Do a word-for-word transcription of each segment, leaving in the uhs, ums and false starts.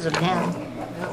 There's a pen.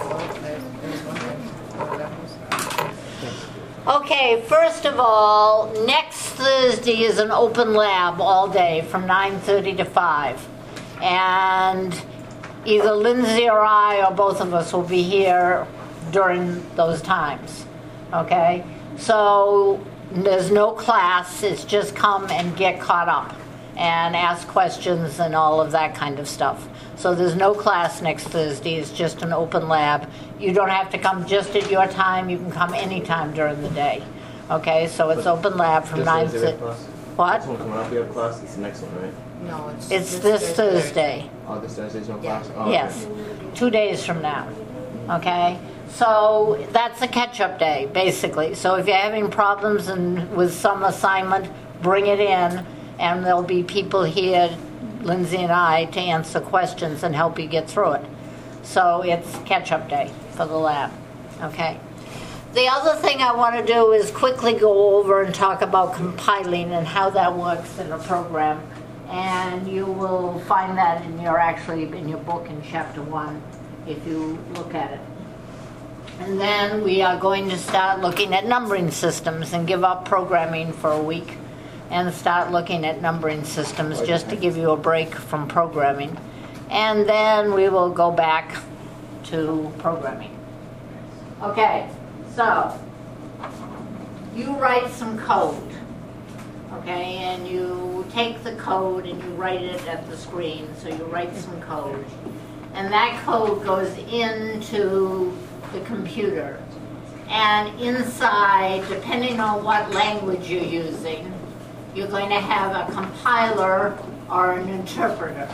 Okay, first of all, next Thursday is an open lab all day from nine thirty to five. And either Lindsay or I or both of us will be here during those times. Okay? So there's no class, it's just come and get caught up and ask questions and all of that kind of stuff. So there's no class next Thursday, it's just an open lab. You don't have to come just at your time, you can come anytime during the day. Okay, so it's open lab from nine to... What? This one coming up, we have class, it's the next one, right? No, it's, It's this Thursday. Oh, this Thursday's no Yeah. class? Oh, Yes, okay. two days from now. Okay, so that's a catch-up day, basically. So if you're having problems and with some assignment, bring it in, and there'll be people here, Lindsay and I, to answer questions and help you get through it. So it's catch-up day for the lab. Okay. The other thing I want to do is quickly go over and talk about compiling and how that works in a program. And you will find that in your, actually, in your book in chapter one, if you look at it. And then we are going to start looking at numbering systems and give up programming for a week and start looking at numbering systems just to give you a break from programming. And then we will go back to programming. Okay, so you write some code. Okay, and you take the code and you write it at the screen, so you write some code. And that code goes into the computer. And inside, depending on what language you're using, you're going to have a compiler or an interpreter.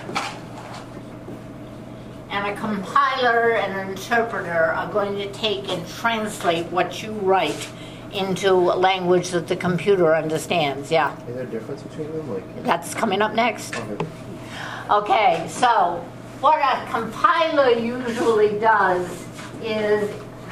And a compiler and an interpreter are going to take and translate what you write into a language that the computer understands. Yeah. Is there a difference between them? Like, That's coming up next. okay. Okay, so what a compiler usually does is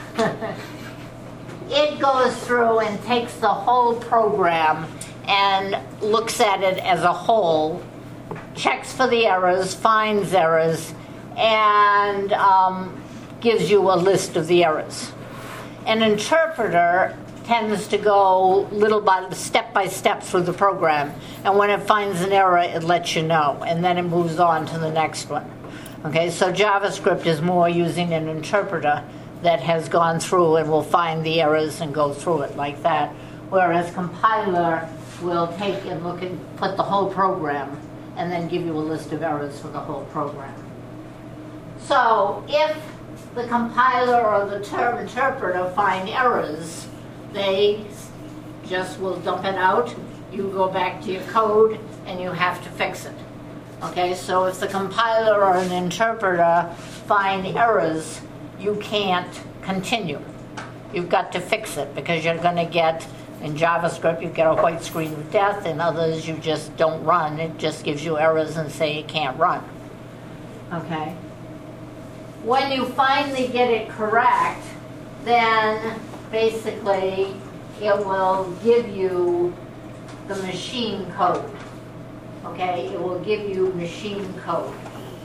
it goes through and takes the whole program and looks at it as a whole, checks for the errors, finds errors, and um, gives you a list of the errors. An interpreter tends to go little by step by step through the program, and when it finds an error, it lets you know, and then it moves on to the next one. Okay, so JavaScript is more using an interpreter that has gone through and will find the errors and go through it like that, whereas compiler will take and look and put the whole program and then give you a list of errors for the whole program. So if the compiler or the term interpreter find errors, they just will dump it out. You go back to your code and you have to fix it. Okay, so if the compiler or an interpreter find errors, you can't continue. You've got to fix it because you're going to get, in JavaScript, you get a white screen of death, and others you just don't run. It just gives you errors and say it can't run. Okay. When you finally get it correct, then basically it will give you the machine code. Okay, it will give you machine code.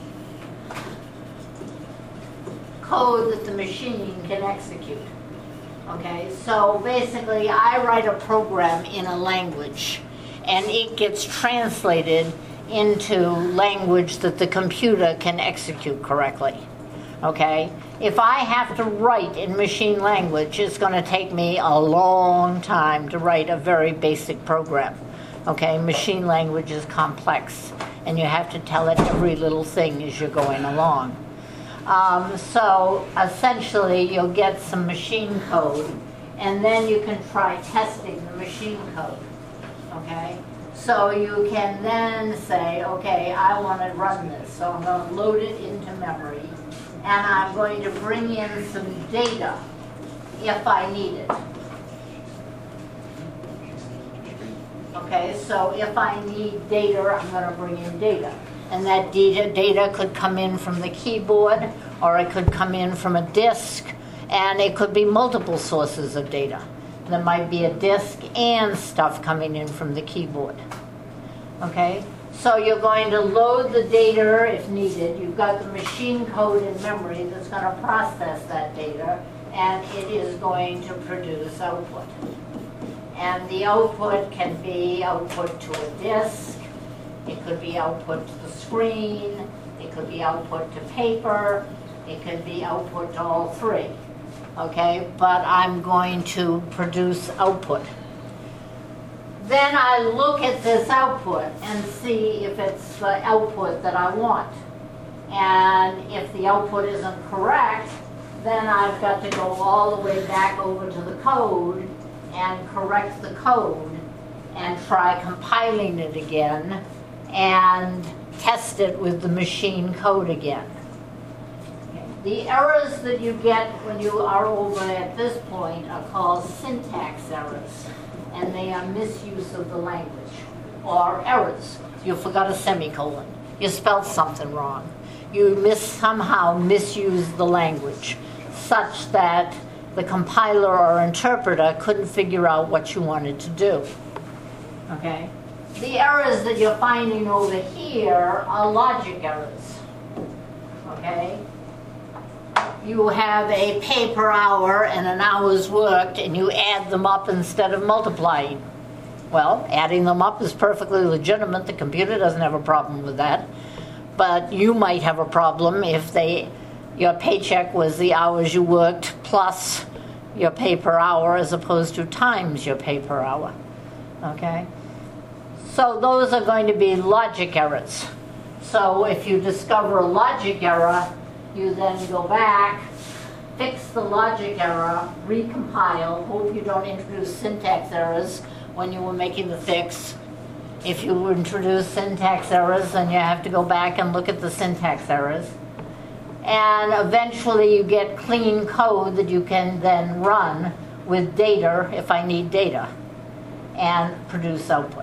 Code that the machine can execute. Okay, so basically I write a program in a language and it gets translated into language that the computer can execute correctly. Okay, if I have to write in machine language, it's going to take me a long time to write a very basic program. Okay, machine language is complex, and you have to tell it every little thing as you're going along. Um, so essentially, you'll get some machine code, and then you can try testing the machine code. Okay, so you can then say, okay, I want to run this, so I'm going to load it into memory. And I'm going to bring in some data if I need it. Okay, so if I need data, I'm going to bring in data. And that data, data could come in from the keyboard, or it could come in from a disk, and it could be multiple sources of data. There might be a disk and stuff coming in from the keyboard. Okay, So you're going to load the data if needed. You've got the machine code in memory that's going to process that data, and it is going to produce output. And the output can be output to a disk, it could be output to the screen, it could be output to paper, it could be output to all three. Okay, but I'm going to produce output. Then I look at this output and see if it's the output that I want. And if the output isn't correct, then I've got to go all the way back over to the code and correct the code and try compiling it again and test it with the machine code again. Okay. The errors that you get when you are over at this point are called syntax errors, and they are misuse of the language, or errors. You forgot a semicolon. You spelled something wrong. You mis somehow misused the language such that the compiler or interpreter couldn't figure out what you wanted to do. Okay? The errors that you're finding over here are logic errors. Okay? You have a pay per hour and an hour's worked, and you add them up instead of multiplying. Well, adding them up is perfectly legitimate. The computer doesn't have a problem with that. But you might have a problem if they, your paycheck was the hours you worked plus your pay per hour as opposed to times your pay per hour. Okay? So those are going to be logic errors. So if you discover a logic error, you then go back, fix the logic error, recompile, hope you don't introduce syntax errors when you were making the fix. If you introduce syntax errors, then you have to go back and look at the syntax errors. And eventually you get clean code that you can then run with data, if I need data, and produce output.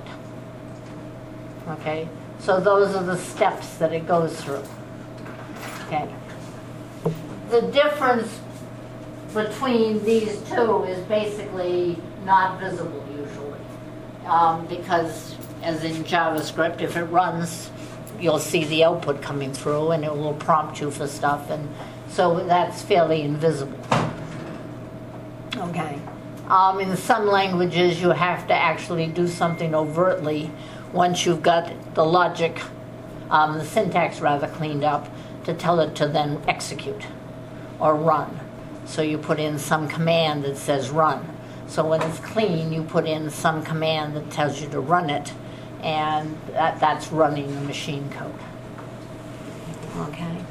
Okay? So those are the steps that it goes through. Okay? The difference between these two is basically not visible usually, um, because as in JavaScript, if it runs, you'll see the output coming through and it will prompt you for stuff, and so that's fairly invisible. Okay. Um, in some languages, you have to actually do something overtly once you've got the logic, um, the syntax rather, cleaned up to tell it to then execute or run. So you put in some command that says run. So when it's clean, you put in some command that tells you to run it, and that, that's running the machine code. Okay.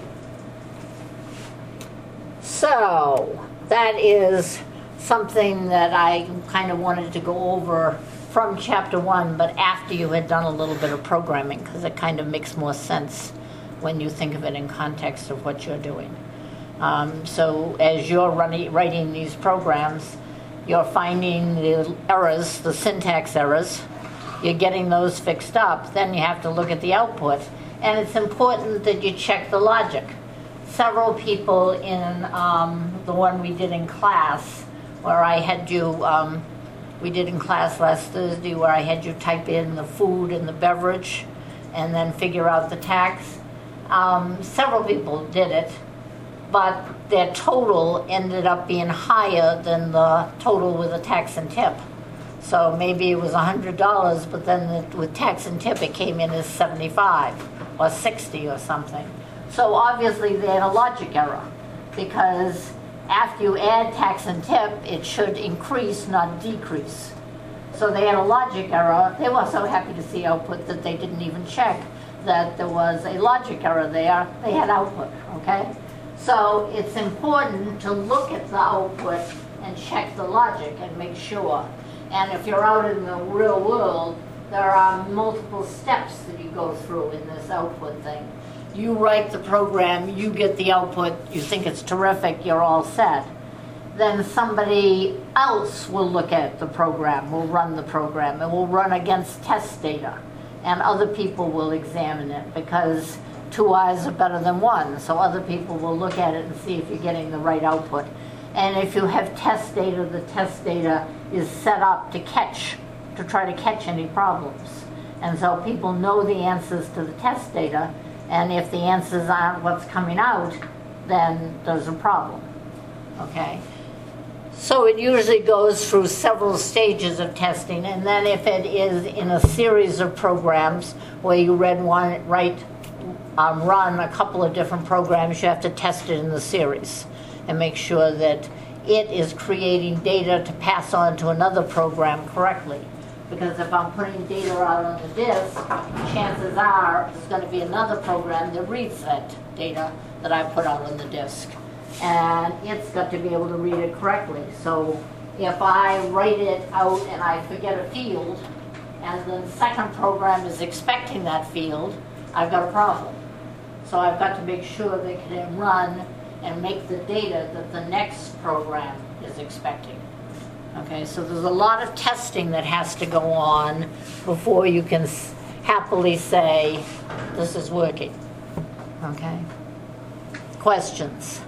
So that is something that I kind of wanted to go over from chapter one, but after you had done a little bit of programming, because it kind of makes more sense when you think of it in context of what you're doing. Um, so as you're running, writing these programs, you're finding the errors, the syntax errors, you're getting those fixed up, then you have to look at the output, and it's important that you check the logic. Several people in um, the one we did in class, where I had you, um, we did in class last Thursday, where I had you type in the food and the beverage and then figure out the tax. Um, several people did it, but their total ended up being higher than the total with the tax and tip. So maybe it was one hundred dollars, but then the, with tax and tip it came in as seventy-five or sixty or something. So obviously they had a logic error, because after you add tax and tip, it should increase, not decrease. So they had a logic error. They were so happy to see output that they didn't even check that there was a logic error there. They had output, okay? So it's important to look at the output and check the logic and make sure. And if you're out in the real world, there are multiple steps that you go through in this output thing. You write the program, you get the output, you think it's terrific, you're all set. Then somebody else will look at the program, will run the program, and will run against test data. And other people will examine it, because two eyes are better than one. So other people will look at it and see if you're getting the right output. And if you have test data, the test data is set up to catch, to try to catch any problems. And so people know the answers to the test data, and if the answers aren't what's coming out, then there's a problem, okay? So it usually goes through several stages of testing, and then if it is in a series of programs where you read one, write, um, run a couple of different programs, you have to test it in the series and make sure that it is creating data to pass on to another program correctly. Because if I'm putting data out on the disk, chances are there's going to be another program that reads that data that I put out on the disk. And it's got to be able to read it correctly. So if I write it out and I forget a field, and the second program is expecting that field, I've got a problem. So I've got to make sure they can run and make the data that the next program is expecting. Okay, so there's a lot of testing that has to go on before you can happily say, this is working. Okay? Questions?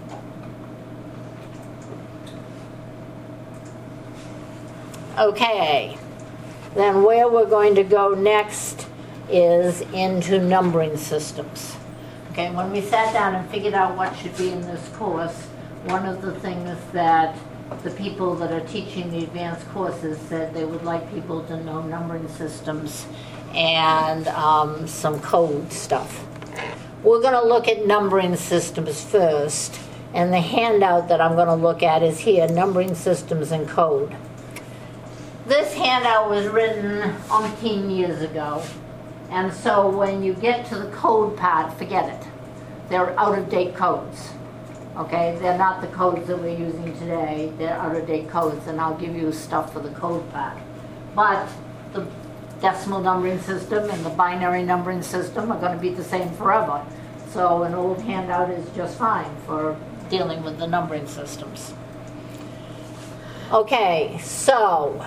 Okay, then where we're going to go next is into numbering systems. Okay, when we sat down and figured out what should be in this course, one of the things that the people that are teaching the advanced courses said they would like people to know numbering systems and um, some code stuff. We're going to look at numbering systems first, and the handout that I'm going to look at is here, numbering systems and code. This handout was written umpteen years ago, and so when you get to the code part, forget it. They're out-of-date codes. Okay, they're not the codes that we're using today. They're out-of-date codes, and I'll give you stuff for the code part. But the decimal numbering system and the binary numbering system are going to be the same forever. So an old handout is just fine for dealing with the numbering systems. Okay, so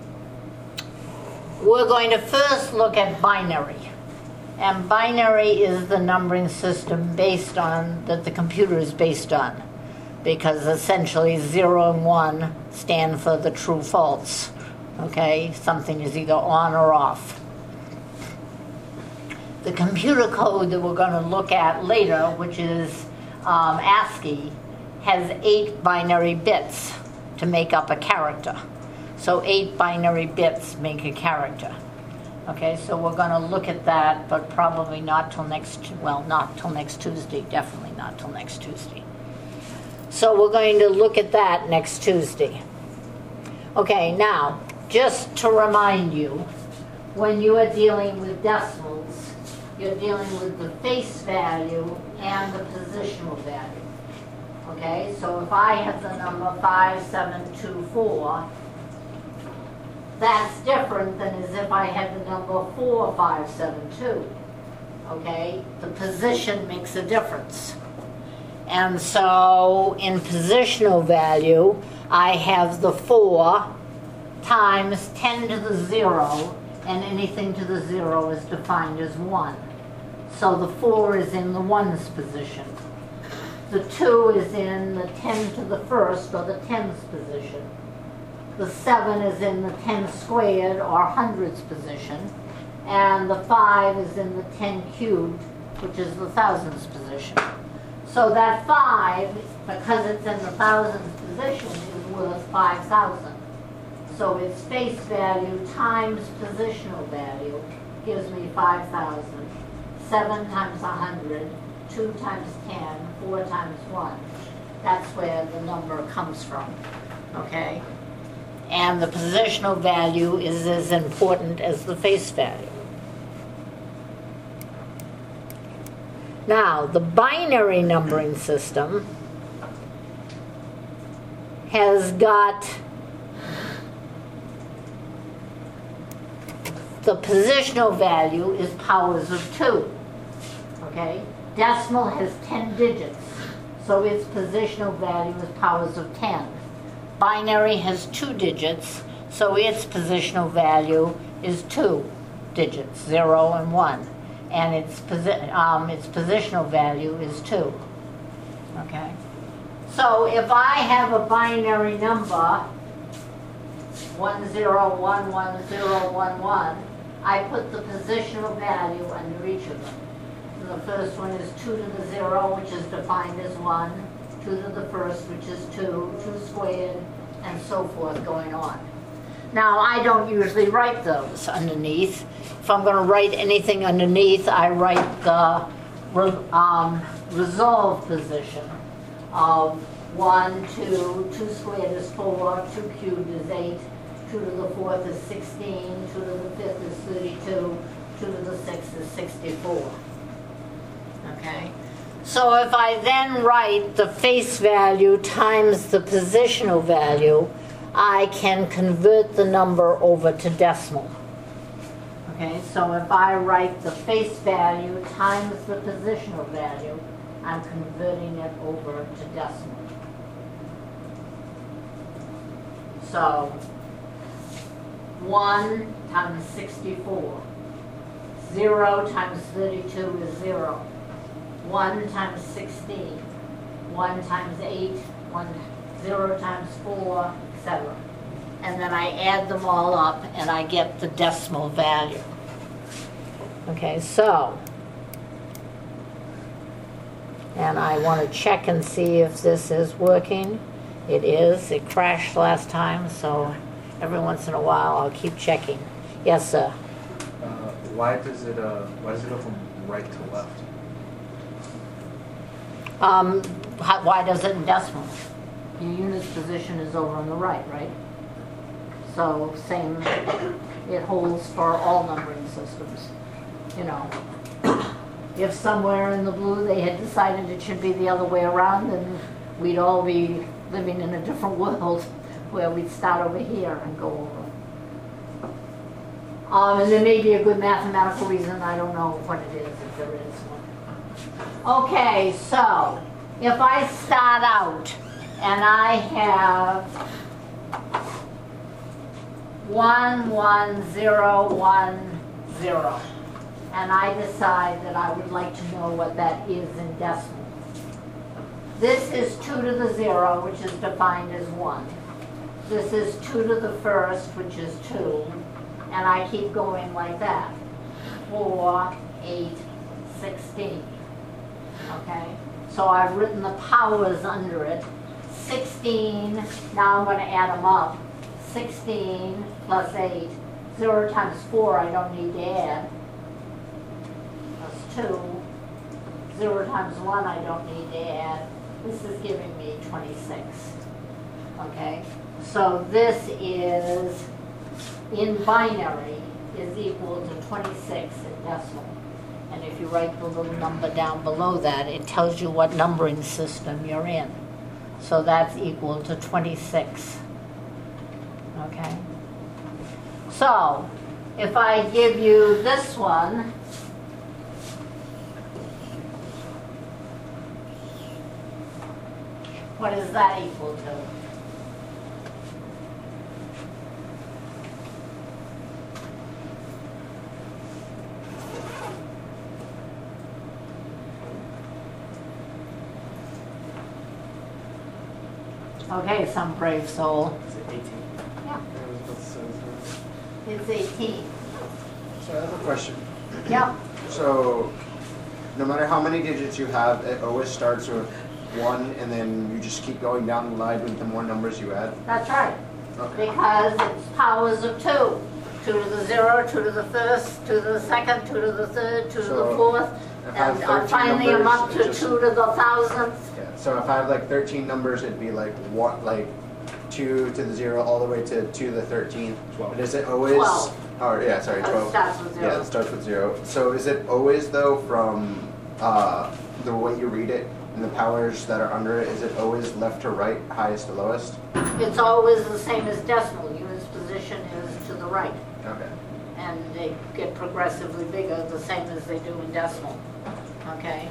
we're going to first look at binary. And binary is the numbering system based on, that the computer is based on. Because essentially zero and one stand for the true false. Okay, something is either on or off. The computer code that we're going to look at later, which is um, ASCII, has eight binary bits to make up a character. So eight binary bits make a character. Okay, so we're going to look at that, but probably not till next, well, not till next Tuesday, definitely not till next Tuesday. So we're going to look at that next Tuesday. Okay, now, just to remind you, when you are dealing with decimals, you're dealing with the face value and the positional value. Okay, so if I have the number five seven two four, that's different than as if I had the number four five seven two. Okay, the position makes a difference. And so in positional value, I have the four times ten to the zero, and anything to the zero is defined as one. So the four is in the ones position. The two is in the ten to the first, or the tens position. The seven is in the ten squared, or hundreds position. And the five is in the ten cubed, which is the thousands position. So that five, because it's in the thousands position, is worth five thousand. So its face value times positional value gives me five thousand. seven times one hundred, two times ten, four times one. That's where the number comes from, okay? And the positional value is as important as the face value. Now, the binary numbering system has got the positional value is powers of two, okay? Decimal has ten digits, so its positional value is powers of ten. Binary has two digits, so its positional value is two digits, zero and one. And its, posi um, its positional value is two, okay? So if I have a binary number, one zero one one zero one one, I put the positional value under each of them. And the first one is two to the zero, which is defined as one, two to the first, which is two, two squared, and so forth going on. Now, I don't usually write those underneath. If I'm going to write anything underneath, I write the re um, resolve position of one, two, two squared is four, two cubed is eight, two to the fourth is sixteen, two to the fifth is thirty-two, two to the sixth is sixty-four. Okay? So if I then write the face value times the positional value, I can convert the number over to decimal. Okay, so if I write the face value times the positional value, I'm converting it over to decimal. So one times sixty-four. zero times thirty-two is zero. one times sixteen. one times eight. one, zero times four, et cetera. And then I add them all up and I get the decimal value. Okay, so, and I want to check and see if this is working. It is. It crashed last time, so every once in a while I'll keep checking. Yes, sir. Uh, why does it uh, why does it go from right to left? Um, how, why does it in decimal? Your unit's position is over on the right, right? So same, it holds for all numbering systems. You know, if somewhere in the blue they had decided it should be the other way around, then we'd all be living in a different world where we'd start over here and go over. Um, and there may be a good mathematical reason, I don't know what it is, if there is one. Okay, so if I start out and I have one, one, zero, one, zero, and I decide that I would like to know what that is in decimal. This is two to the zero, which is defined as one. This is two to the first, which is two, and I keep going like that. Four, eight, sixteen. Okay? So I've written the powers under it. sixteen, now I'm going to add them up. sixteen plus eight. zero times four I don't need to add. Plus two. zero times one I don't need to add. This is giving me twenty-six. Okay? So this is, in binary, is equal to twenty-six in decimal. And if you write the little number down below that, it tells you what numbering system you're in. So that's equal to twenty-six. Okay? So, if I give you this one, what is that equal to? Okay, some brave soul. Is it eighteen? Yeah, That's so- it's eighteen. So I have a question. Yep. So, no matter how many digits you have, it always starts with one, and then you just keep going down the line with the more numbers you add? That's right. Okay. Because it's powers of two. Two to the zero, two to the first, two to the second, two to the third, two to the So, fourth, if I have and uh, thirteen finally I'm up numbers, to it just- two to the thousandth. Yeah. So if I have like thirteen numbers, it'd be like what, like two to the zero all the way to two to the thirteenth. Twelve. But is it always? Twelve. Oh yeah, sorry, It twelve. starts with zero. Yeah, it starts with zero. So is it always though from uh, the way you read it and the powers that are under it? Is it always left to right, highest to lowest? It's always the same as decimal. Unit's position is to the right. Okay. And they get progressively bigger, the same as they do in decimal. Okay?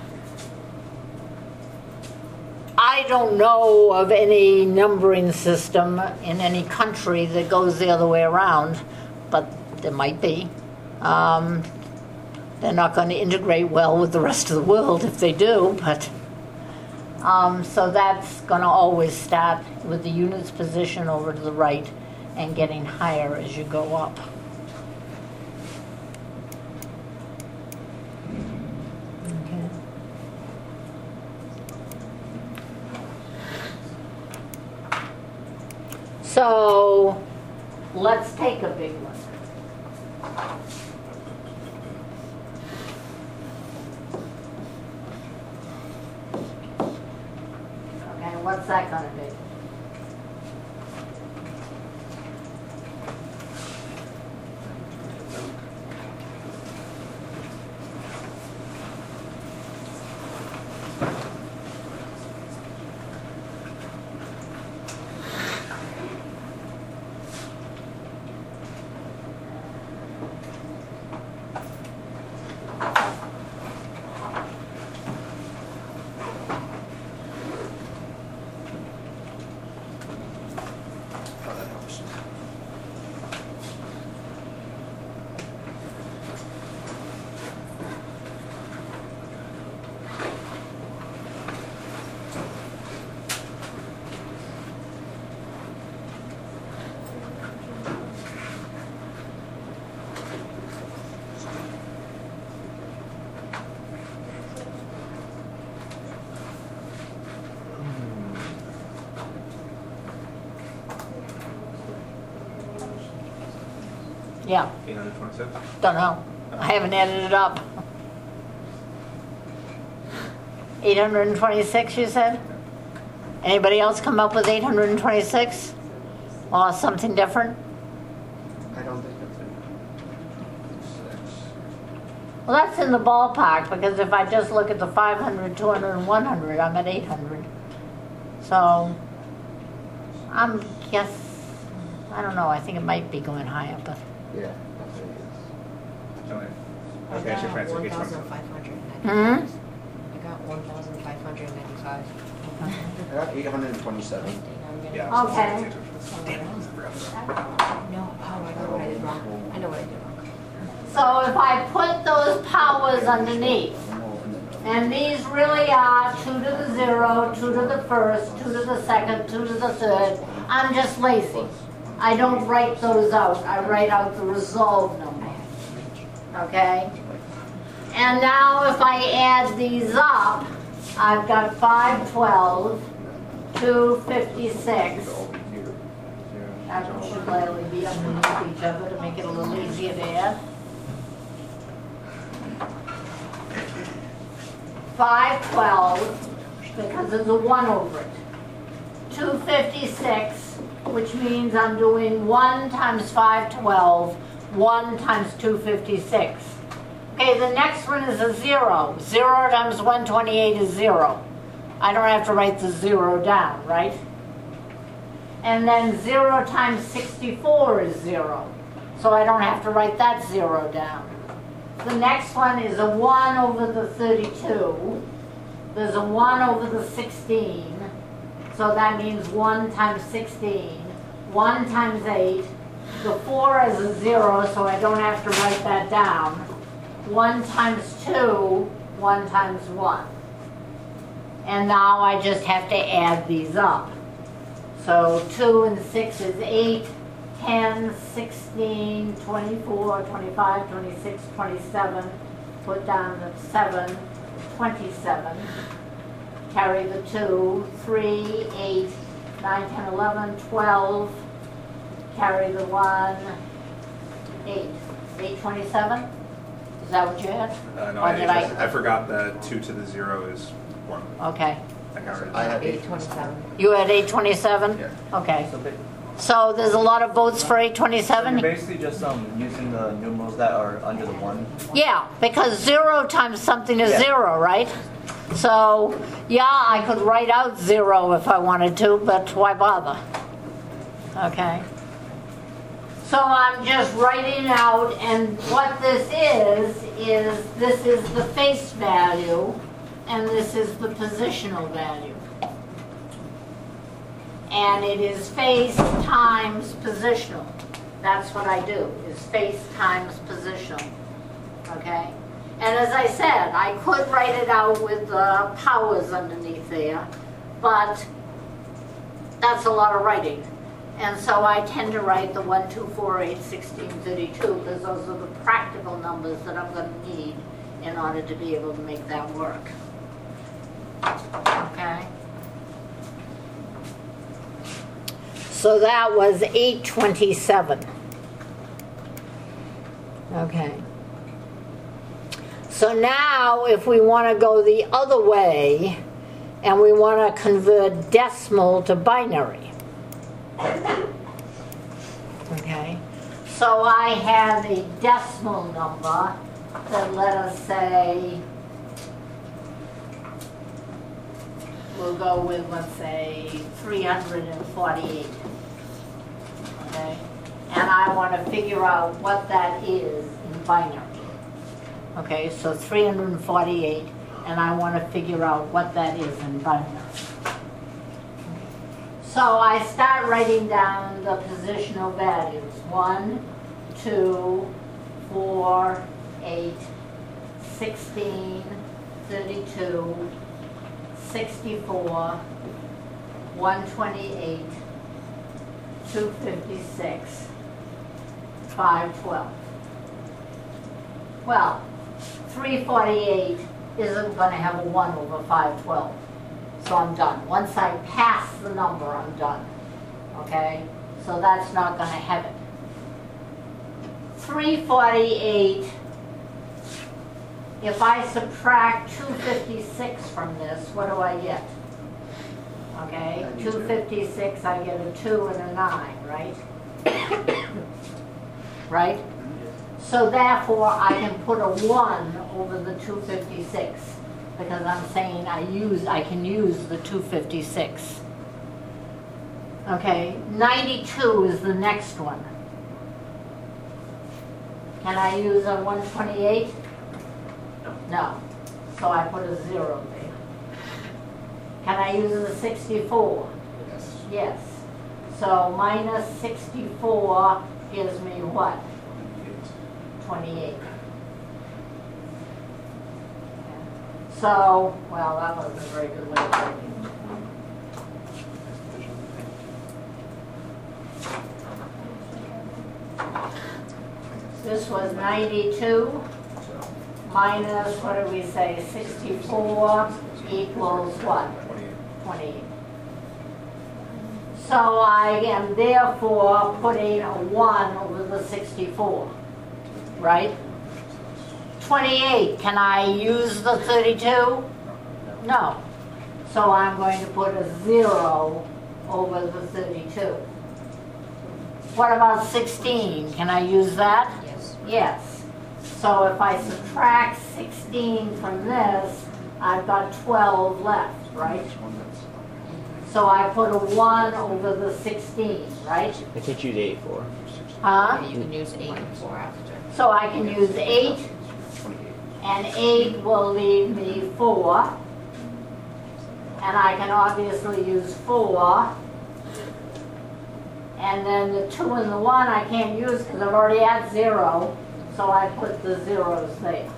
I don't know of any numbering system in any country that goes the other way around, but there might be. Um, they're not going to integrate well with the rest of the world if they do, but um, so that's going to always start with the unit's position over to the right and getting higher as you go up. So let's take a big one. Okay, what's that gonna be? Oh, that helps. Yeah, eight hundred twenty-six? don't know. I haven't added it up. eight hundred twenty-six, you said? Anybody else come up with eight hundred twenty-six? Or something different? I don't think that's it. Six. Well, that's in the ballpark, because if I just look at the five hundred, two hundred, and one hundred, I'm at eight hundred. So, I'm guess, I don't know, I think it might be going higher, but, Yeah, that's what it is. Okay. I Okay, so got Francis, one each one. thousand five hundred hmm? ninety-five. I got one thousand five hundred ninety-five. I got eight hundred twenty-seven. Yeah. Okay. No, oh, I know what I did wrong. I know what I did wrong. So if I put those powers underneath, and these really are two to the zero, two to the first, two to the second, two to the third, I'm just lazy. I don't write those out, I write out the resolve number. Okay? And now if I add these up, I've got five twelve, two fifty-six. That should likely be underneath each other to make it a little easier to add. five twelve, because there's a one over it. two fifty-six, which means I'm doing one times five twelve, one times two fifty-six. Okay, the next one is a zero. Zero times one twenty-eight is zero. I don't have to write the zero down, right? And then zero times sixty-four is zero. So I don't have to write that zero down. The next one is a one over the thirty-two. There's a one over the sixteen. So that means one times sixteen. one times eight. The four is a zero, so I don't have to write that down. one times two, one times one. And now I just have to add these up. So two and six is eight, ten, sixteen, twenty-four, twenty-five, twenty-six, twenty-seven. Put down the seven, twenty-seven. Carry the two, three, eight, nine, ten, eleven, twelve. Carry the one, eight. eight twenty-seven? Is that what you had? Uh, no, Or I, did just- I- I forgot that two to the zero is one. Okay. I counted it. I had Eight twenty-seven. You had eight twenty-seven? Yeah. Okay. So ba- So there's a lot of votes for eight so you're twenty-seven? basically just um, using the numerals that are under the one. Yeah, because zero times something is Yeah. zero, right? So, yeah, I could write out zero if I wanted to, but why bother? Okay. So I'm just writing out, and what this is, is this is the face value, and this is the positional value. And it is face times positional. That's what I do, is face times positional. Okay? And as I said, I could write it out with the powers underneath there, but that's a lot of writing. And so I tend to write the one, two, four, eight, sixteen, thirty-two, because those are the practical numbers that I'm going to need in order to be able to make that work. Okay? So So that was eight twenty-seven. Okay. So now if we want to go the other way and we want to convert decimal to binary. Okay. So I have a decimal number that, let us say, we'll go with, let's say, three hundred forty-eight. Okay? And I want to figure out what that is in binary. Okay, so three hundred forty-eight, and I want to figure out what that is in binary. So I start writing down the positional values. one, two, four, eight, sixteen, thirty-two, sixty-four, one twenty-eight, two fifty-six, five twelve. Well, three forty-eight isn't going to have a one over five twelve. So I'm done. Once I pass the number, I'm done. Okay? So that's not going to have it. three forty-eight, if I subtract two fifty-six from this, what do I get? Okay? two fifty-six, I get a two and a nine, right? Right? So therefore, I can put a one over the two fifty-six because I'm saying I use, I can use the two fifty-six. Okay, ninety-two is the next one. Can I use a one twenty-eight? No. So I put a zero there. Can I use a sixty-four? Yes. Yes. So minus sixty-four gives me what? twenty-eight. So, well, that wasn't a very good way of writing. This was ninety-two minus, what did we say, sixty-four equals what? twenty-eight. So I am therefore putting a one over the sixty-four. Right? twenty-eight, can I use the thirty-two? No. So I'm going to put a zero over the thirty-two. What about sixteen? Can I use that? Yes. Yes. So if I subtract sixteen from this, I've got twelve left, right? So I put a one over the sixteen, right? I could choose eight for. Huh? You can use eight and four after. So I can use eight, and eight will leave me four. And I can obviously use four. And then the two and the one I can't use because I've already had zero. So I put the zeros there.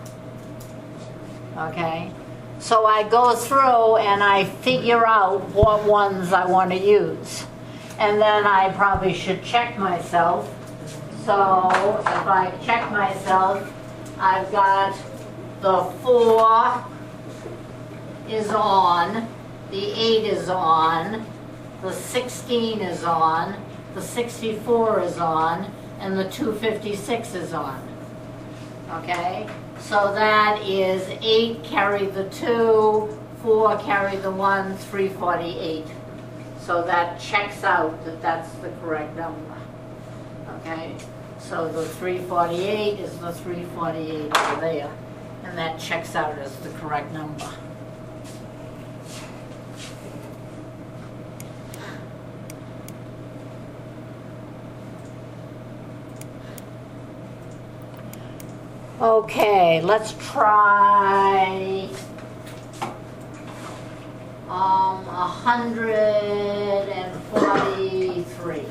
Okay? So I go through and I figure out what ones I want to use. And then I probably should check myself. So if I check myself, I've got the four is on, the eight is on, the sixteen is on, the sixty-four is on, and the two fifty-six is on. Okay? So that is eight carry the two, four carry the one, three forty-eight. So that checks out that that's the correct number. Okay? So the three forty-eight is the three forty-eight over there. And that checks out as the correct number. Okay, let's try um, one hundred forty-three.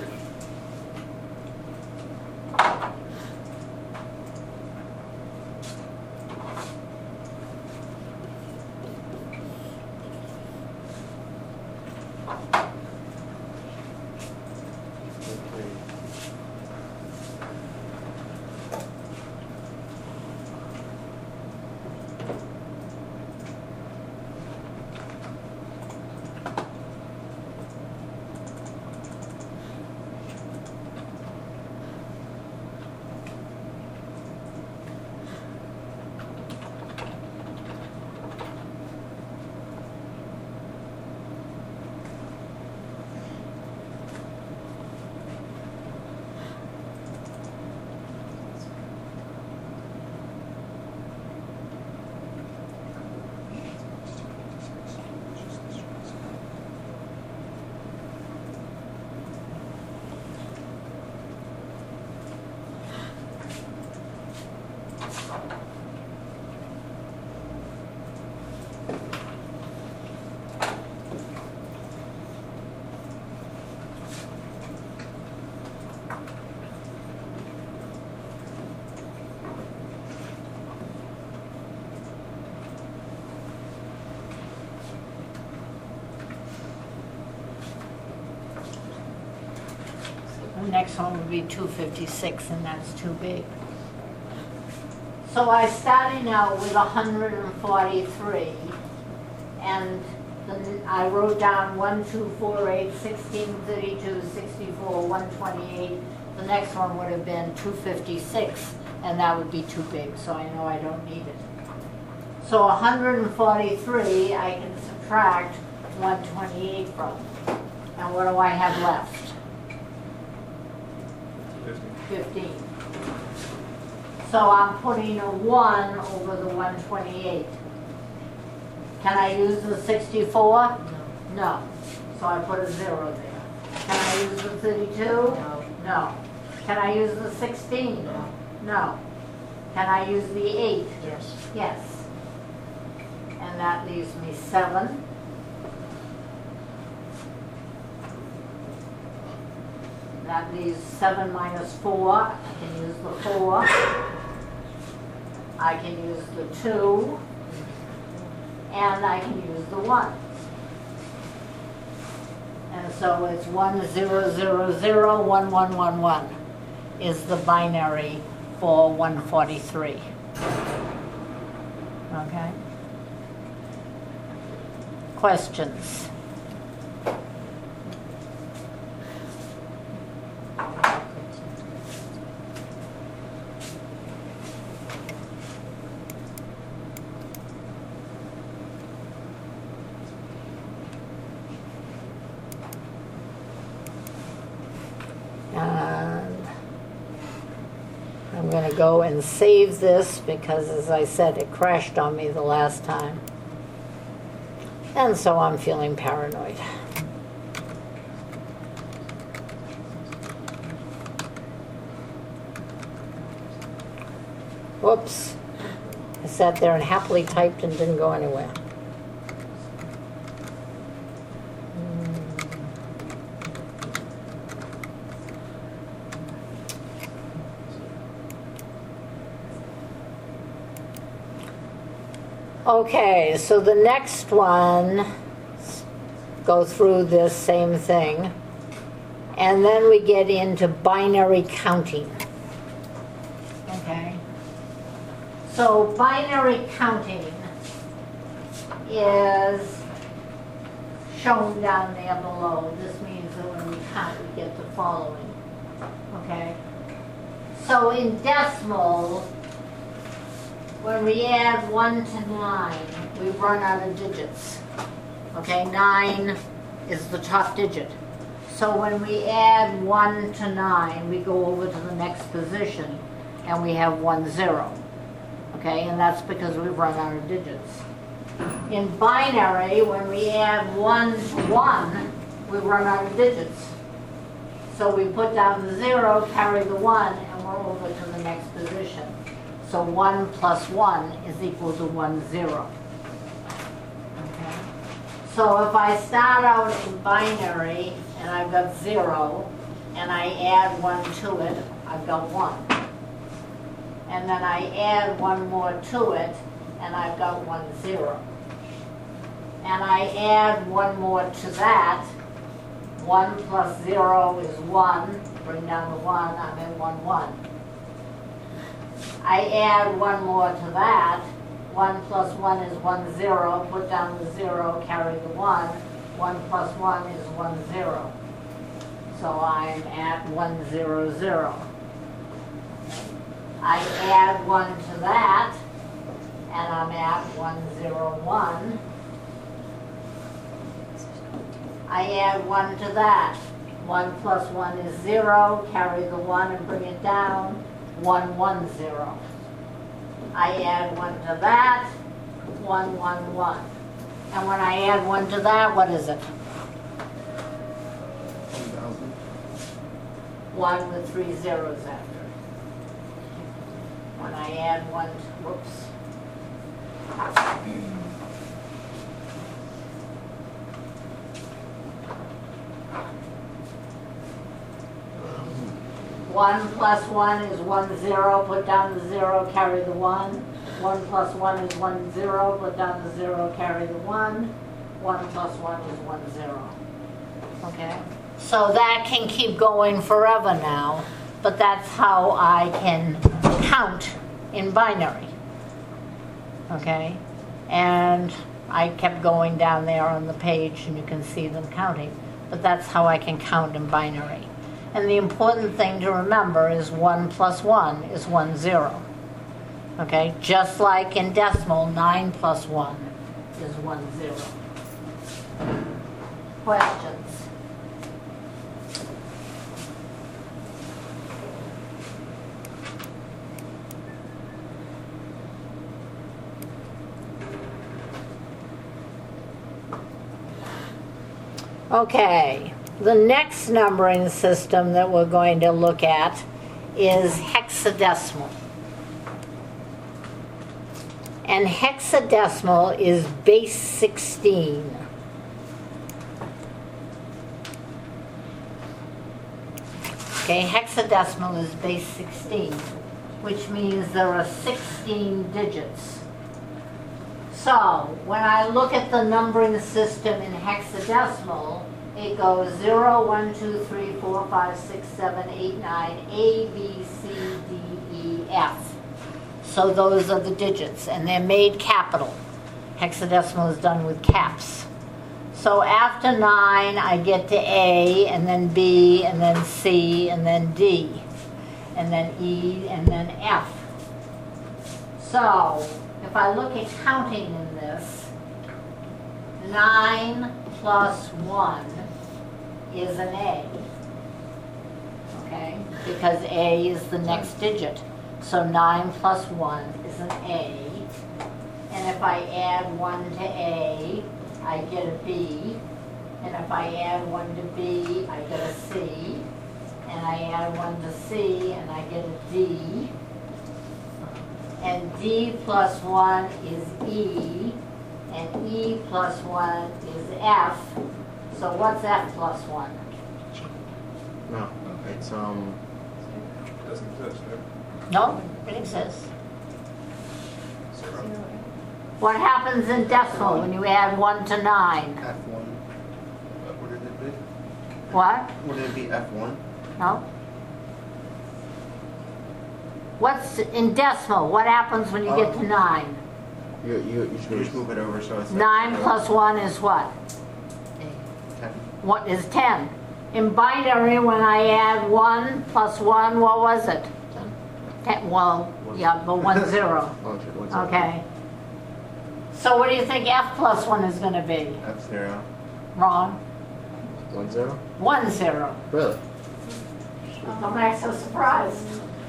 next one would be two fifty-six, and that's too big. So I started out with one hundred forty-three, and then I wrote down one, two, four, eight, sixteen, thirty-two, sixty-four, one twenty-eight. The next one would have been two fifty-six, and that would be too big, so I know I don't need it. So one hundred forty-three, I can subtract one twenty-eight from. And what do I have left? fifty. fifteen. So I'm putting a one over the one twenty-eight. Can I use the sixty-four? No. So I put a zero there. Can I use the thirty-two? No. No. Can I use the sixteen? No. No. Can I use the eight? Yes. Yes. And that leaves me seven. That leaves seven minus four. I can use the four. I can use the two. And I can use the one. And so it's one, zero, zero, zero, one, one, one, one is the binary for one forty-three. Okay? Questions? And I'm going to go and save this because, as I said, it crashed on me the last time. And so I'm feeling paranoid. Whoops. I sat there and happily typed and didn't go anywhere. Okay, so the next one, go through this same thing, and then we get into binary counting. Okay, so binary counting is shown down there below. This means that when we count, we get the following. Okay, so in decimal, when we add one to nine, we run out of digits. Okay, nine is the top digit. So when we add one to nine, we go over to the next position and we have one zero. Okay, and that's because we've run out of digits. In binary, when we add one to one, we run out of digits. So we put down the zero, carry the one, and we're over to the next position. So one plus one is equal to one zero. Okay. So if I start out in binary and I've got zero, and I add one to it, I've got one. And then I add one more to it, and I've got one zero. And I add one more to that. One plus zero is one. Bring down the one, I'm in one, one. I add one more to that. One plus one is one zero. Put down the zero, carry the one. One plus one is one zero. So I'm at one zero zero. I add one to that, and I'm at one zero one. I add one to that. One plus one is zero. Carry the one and bring it down. One, one, zero. I add one to that, one, one, one. And when I add one to that, what is it? One with three zeros after it. When I add one, to, whoops. One plus one is one zero, put down the zero, carry the one. One plus one is one zero, put down the zero, carry the one. One plus one is one zero. Okay? So that can keep going forever now, but that's how I can count in binary. Okay? And I kept going down there on the page and you can see them counting. But that's how I can count in binary. And the important thing to remember is one plus one is one zero. Okay? Just like in decimal, nine plus one is one zero. Questions? Okay, the next numbering system that we're going to look at is hexadecimal. And hexadecimal is base sixteen. Okay, hexadecimal is base sixteen, which means there are sixteen digits. So, when I look at the numbering system in hexadecimal, it goes zero, one, two, three, four, five, six, seven, eight, nine, A, B, C, D, E, F. So those are the digits, and they're made capital. Hexadecimal is done with caps. So after nine, I get to A, and then B, and then C, and then D, and then E, and then F. So, if I look at counting in this, nine plus one is an A, okay? Because A is the next digit. So nine plus one is an A. And if I add one to A, I get a B. And if I add one to B, I get a C. And I add one to C, and I get a D. And D plus one is E, and E plus one is F. So what's F plus one? No, it's um. Doesn't exist, right? No, it exists. Zero. What happens in decimal when you add one to nine? F one. What would it be? What? Would it be F one? No? What's in decimal? What happens when you get to nine? You you you should just move it over so it's Nine plus one is what? ten. What is ten? In binary, when I add one plus one, what was it? Ten. Ten, well, yeah, but one zero. Oh, shit, one zero. Okay. So what do you think F plus one is going to be? F zero. Wrong. One zero. One zero. Really? Don't act so surprised.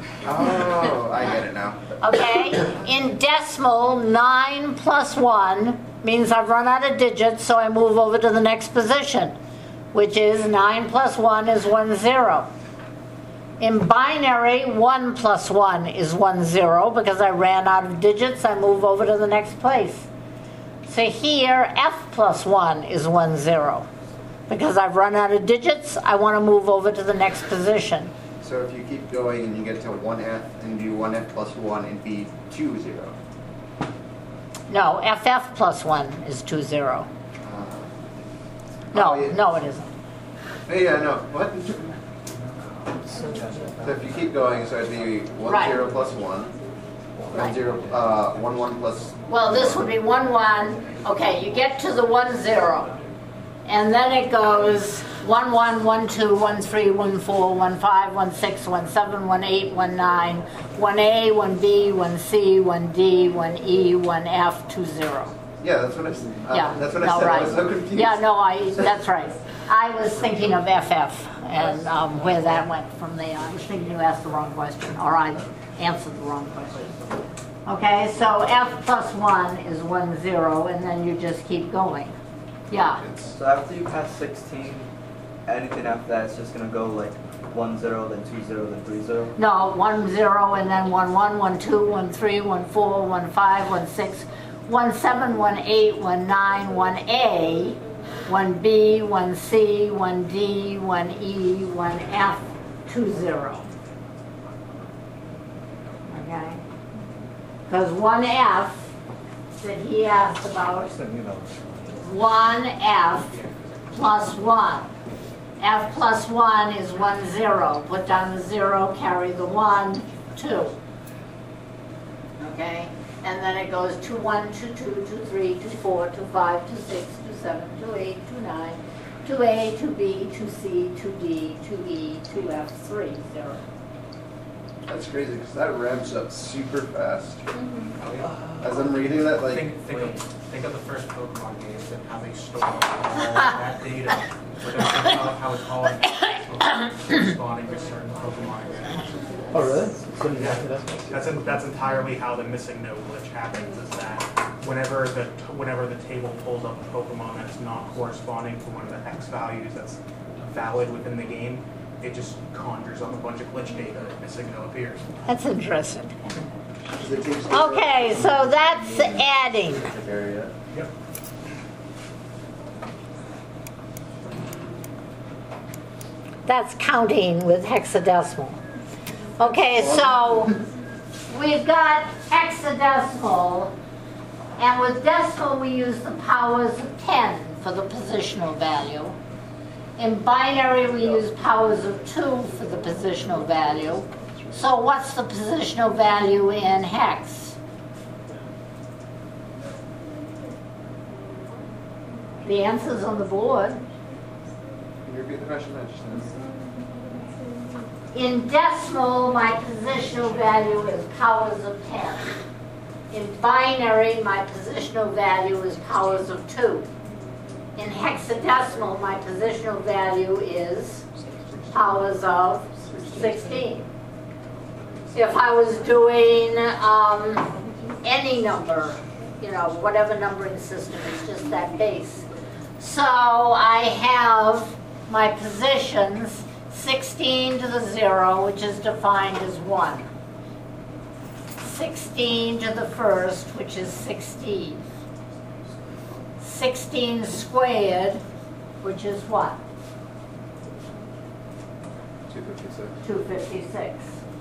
Oh, I get it now. Okay? In decimal, nine plus one means I've run out of digits, so I move over to the next position, which is nine plus one is one zero. In binary, one plus one is one zero. Because I ran out of digits, I move over to the next place. So here, F plus one is one zero. Because I've run out of digits, I want to move over to the next position. So if you keep going and you get to one F and do one F plus one, it'd be two zero. No, F F plus one is two zero. Uh, No, oh, yeah. no it isn't. Hey, yeah, no. What? So if you keep going, so it'd be one Right. zero plus one. Right. One zero, uh, one one plus. Well, this would be one one. Okay, you get to the one zero. And then it goes one one, one two, one three, one four, one five, one six, one seven, one eight, one nine, one A, one B, one C, one D, one E, one F, two zero. Yeah, that's what I said. Uh, Yeah, that's what no, I said. right. I was so confused. Yeah, no, I, that's right. I was thinking of F F and um, where that went from there. I was thinking you asked the wrong question, or I answered the wrong question. Okay, so F plus one is one zero, and then you just keep going. Yeah. So after you pass sixteen, anything after that, it's just gonna go like one zero, then two zero, then three zero. No, one zero, and then one one, one two, one three, one four, one five, one six, one seven, one eight, one nine, one A, one B, one C, one D, one E, one F, two zero. Okay? Because one F that he asked about, one F plus one F plus one is one zero. Put down the zero, carry the one, two. Okay? And then it goes two one, two two, two three, two four, two five, two six, two seven, two eight, two nine, two A, two B, two C, two D, two E, two F, three, zero. That's crazy because that ramps up super fast. Oh, yeah. As I'm reading that, like, Think, think of, think of the first Pokemon games and how they store all that data. We're gonna think about how it's all responding to certain Pokemon. Oh, really? So you Yeah. have to that's That's, en- that's entirely how the missing no glitch happens, is that whenever the, t- whenever the table pulls up a Pokemon that's not corresponding to one of the X values that's valid within the game, it just conjures up a bunch of glitch data and missing no appears. That's interesting. 'cause it takes Okay, so that's adding. area. Yep. That's counting with hexadecimal. Okay, so we've got hexadecimal, and with decimal we use the powers of ten for the positional value. In binary we use powers of two for the positional value. So what's the positional value in hex? The answer's on the board. Can you repeat the question? I just In decimal, my positional value is powers of ten. In binary, my positional value is powers of two. In hexadecimal, my positional value is powers of sixteen. If I was doing um, any number, you know, whatever numbering system, it's just that base. So I have my positions, sixteen to the zero, which is defined as one. sixteen to the first, which is sixteen. sixteen squared, which is what? two fifty-six. two fifty-six.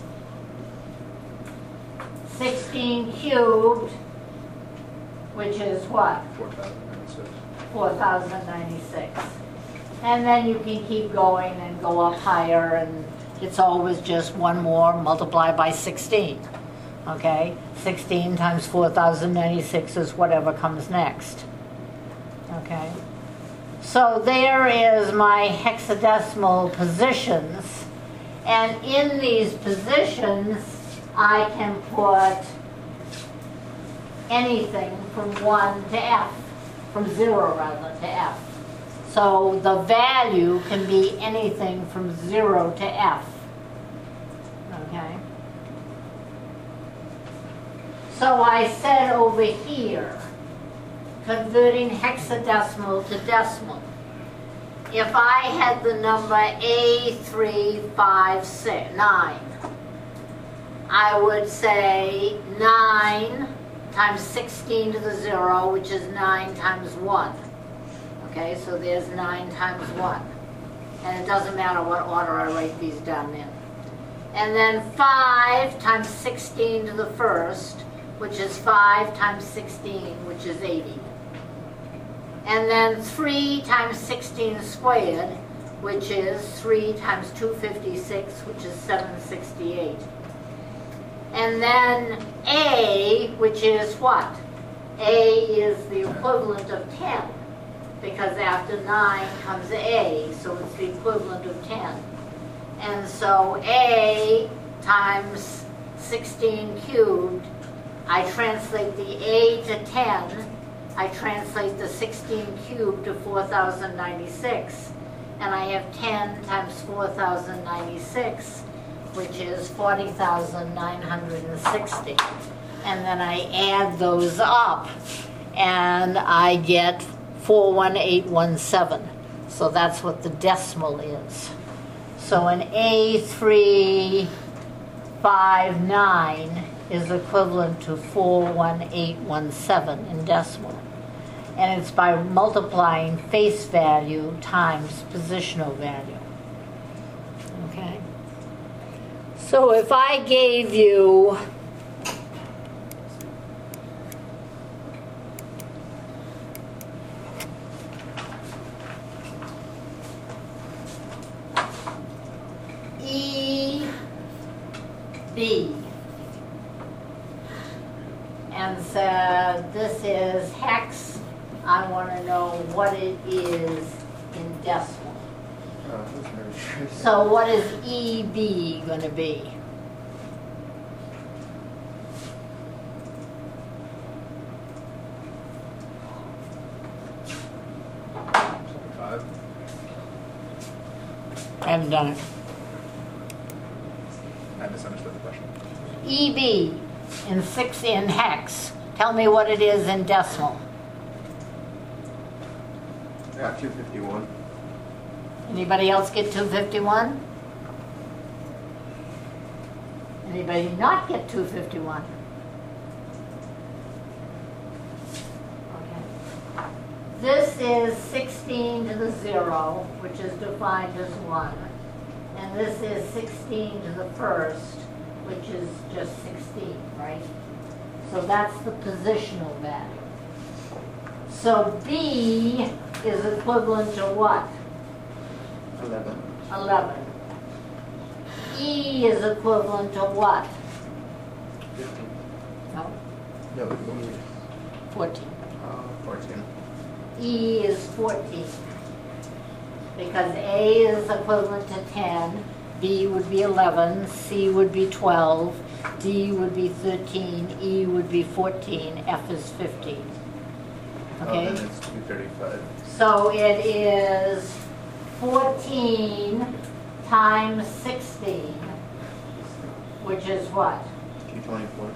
sixteen cubed, which is what? four thousand ninety-six. four thousand ninety-six. And then you can keep going and go up higher, and it's always just one more multiplied by sixteen. Okay? sixteen times four thousand ninety-six is whatever comes next. Okay? So there is my hexadecimal positions, and in these positions I can put anything from one to F, from zero rather to F. So the value can be anything from zero to F. Okay? So I said over here, converting hexadecimal to decimal. If I had the number A three five six nine, I would say nine times sixteen to the zero, which is nine times one. Okay, so there's nine times one. And it doesn't matter what order I write these down in. And then five times sixteen to the first, which is five times sixteen, which is eighty. And then three times sixteen squared, which is three times two fifty-six, which is seven sixty-eight. And then A, which is what? A is the equivalent of ten, because after nine comes A, so it's the equivalent of ten. And so A times sixteen cubed, I translate the A to ten, I translate the sixteen cubed to four thousand ninety-six, and I have ten times four thousand ninety-six, which is forty thousand nine hundred sixty. And then I add those up, and I get four one eight one seven. So that's what the decimal is. So an A three five nine is equivalent to four one eight one seven in decimal. And it's by multiplying face value times positional value. Okay? So if I gave you B and said, this is hex, I want to know what it is in decimal. Uh, that's very true. So what is E B going to be? Five. I haven't done it. I misunderstood the question. E B in six in hex. Tell me what it is in decimal. I got two fifty-one. Anybody else get two fifty-one? Anybody not get two fifty-one? Okay. This is sixteen to the zero, which is defined as one. And this is sixteen to the first, which is just sixteen, right? So that's the positional value. So B is equivalent to what? eleven. eleven. E is equivalent to what? fifteen. No, No, E. fourteen. Uh, fourteen. E is fourteen. Because A is equivalent to ten, B would be eleven, C would be twelve, D would be thirteen, E would be fourteen, F is fifteen. Okay? Oh, then it's two thirty-five. So it is fourteen times sixteen, which is what? two twenty-four.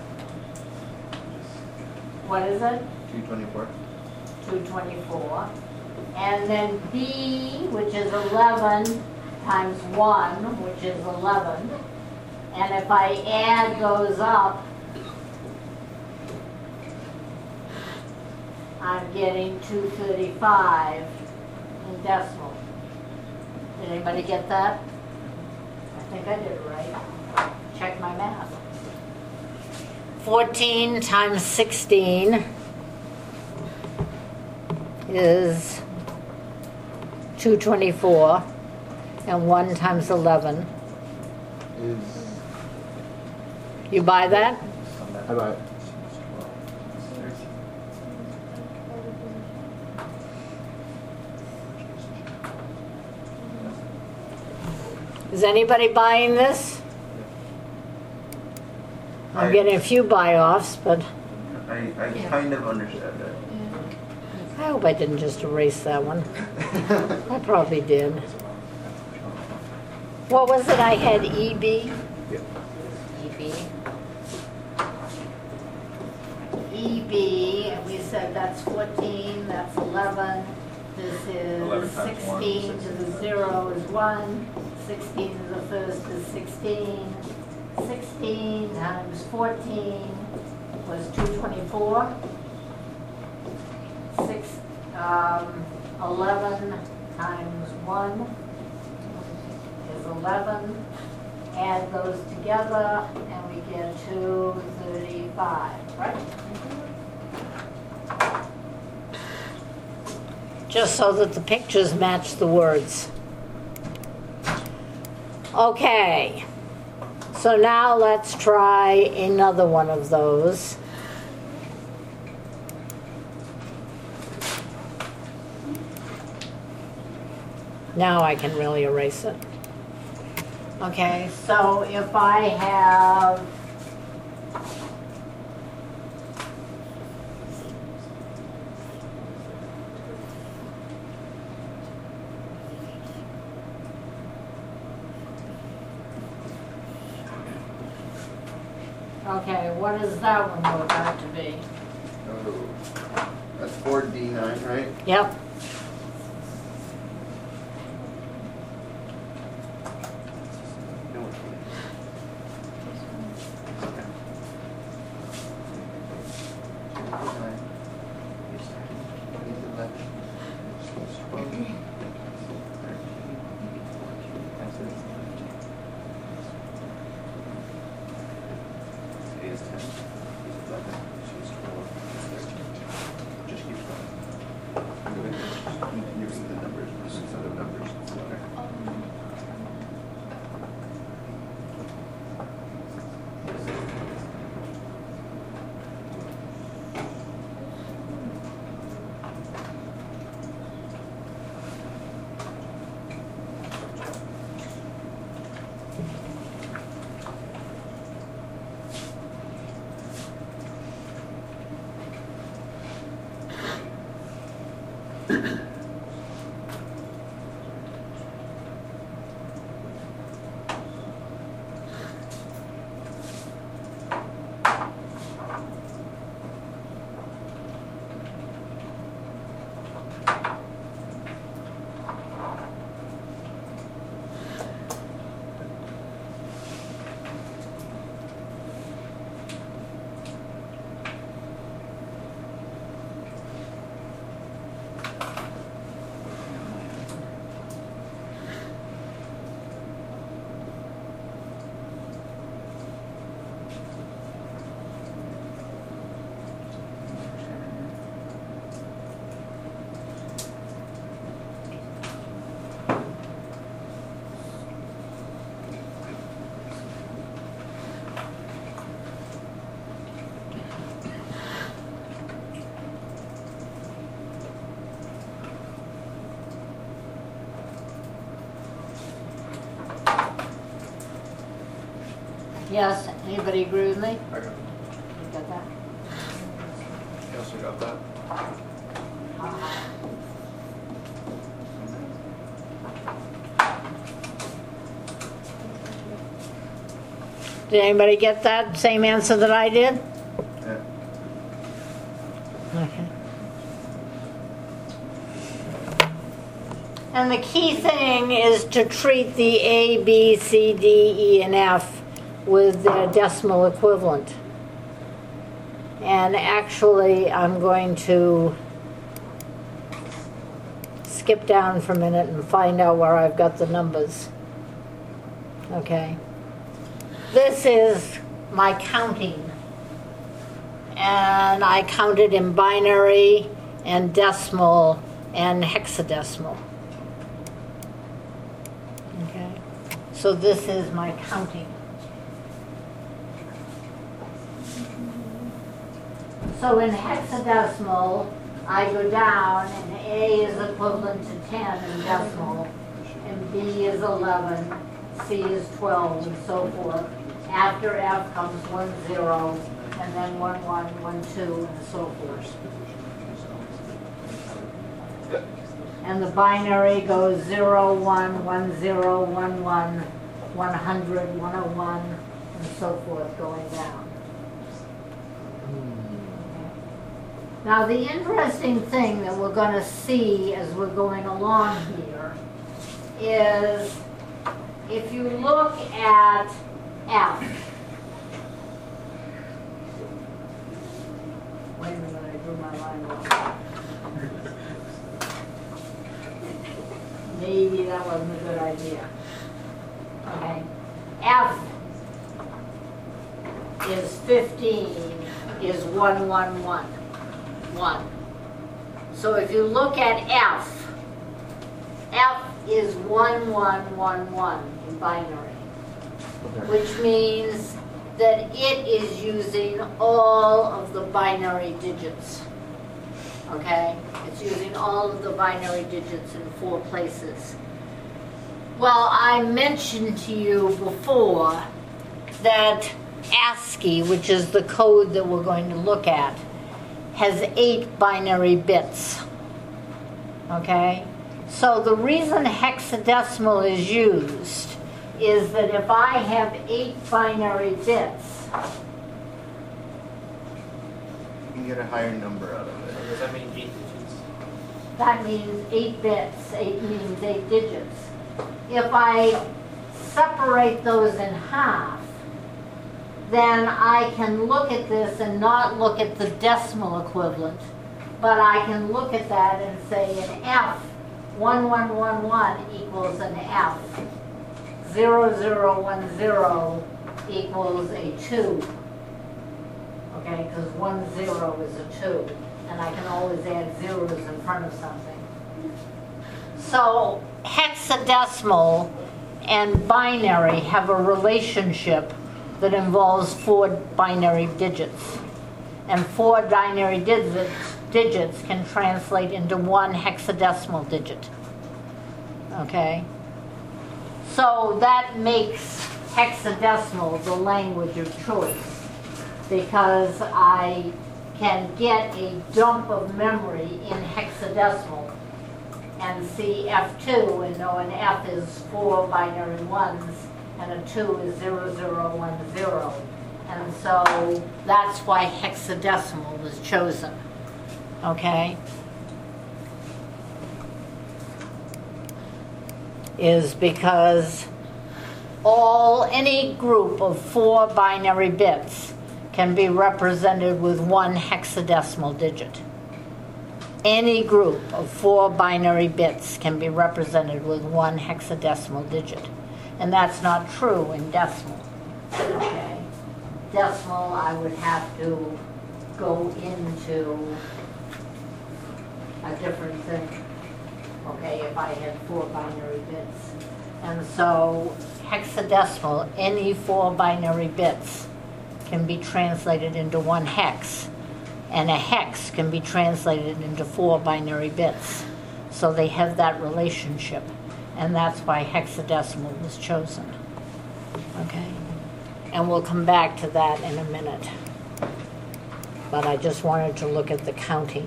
What is it? two twenty-four. two twenty-four. And then B, which is eleven times one, which is eleven. And if I add those up, I'm getting two thirty-five in decimal. Did anybody get that? I think I did it right. Check my math. fourteen times sixteen is two twenty-four, and one times eleven. Is. You buy that? How about? Is anybody buying this? I'm I- getting a few buy-offs, but I, I Yeah. kind of understand that. I hope I didn't just erase that one. I probably did. What was it I had, E B? Yeah. E B. E B, and we said that's fourteen, that's eleven. This eleven is times one, sixteen to the zero is one. sixteen to the first is sixteen. sixteen times fourteen was two twenty-four. Six, um, eleven times one is eleven. Add those together and we get two thirty-five, right? Just so that the pictures match the words. Okay, so now let's try another one of those. Now I can really erase it. Okay, so if I have Okay, what does that one work out to be? Oh, that's four D nine, right? Yep. No, which one? Okay. Nine. These eleven. Twelve. Thirteen. That's it. A is ten. Is eleven. C is twelve. Thirteen. Just keep going. I'm doing this. You're using the numbers. This is other numbers. It's letter. Yes, anybody agree with me? I got it. You got that? You also got that? Uh, Did anybody get that same answer that I did? Yeah. Okay. And the key thing is to treat the A, B, C, D, E, and F with their decimal equivalent. And actually, I'm going to skip down for a minute and find out where I've got the numbers. Okay. This is my counting. And I counted in binary and decimal and hexadecimal. Okay. So this is my counting. So in hexadecimal, I go down, and A is equivalent to ten in decimal, and B is eleven, C is twelve, and so forth. After F comes one zero, and then one one, one two, and so forth. And the binary goes zero, one, one, zero, one, one, one hundred, one oh one, and so forth going down. Now, the interesting thing that we're going to see as we're going along here is if you look at F. Wait a minute, I drew my line wrong. Maybe that wasn't a good idea. Okay. F is fifteen, is one one one. one. So if you look at F, F is one one one one in binary, which means that it is using all of the binary digits. Okay? It's using all of the binary digits in four places. Well, I mentioned to you before that ASCII, which is the code that we're going to look at, has eight binary bits. Okay? So the reason hexadecimal is used is that if I have eight binary bits, You can get a higher number out of it. Does that mean eight digits? that means eight bits. Eight means eight digits. If I separate those in half, then I can look at this and not look at the decimal equivalent, but I can look at that and say an F, one one one one equals an F, zero zero one zero equals a two, okay, because one zero is a two, and I can always add zeros in front of something. So hexadecimal and binary have a relationship that involves four binary digits. And four binary digits, digits can translate into one hexadecimal digit. Okay? So that makes hexadecimal the language of choice, because I can get a dump of memory in hexadecimal and see F two and know an F is four binary ones, and a two is zero zero one zero. And so that's why hexadecimal was chosen. Okay? Is because all, any group of four binary bits can be represented with one hexadecimal digit. Any group of four binary bits can be represented with one hexadecimal digit. And that's not true in decimal. Okay? Decimal, I would have to go into a different thing, okay, if I had four binary bits. And so hexadecimal, any four binary bits can be translated into one hex, and a hex can be translated into four binary bits. So they have that relationship, and that's why hexadecimal was chosen. Okay? And we'll come back to that in a minute. But I just wanted to look at the counting.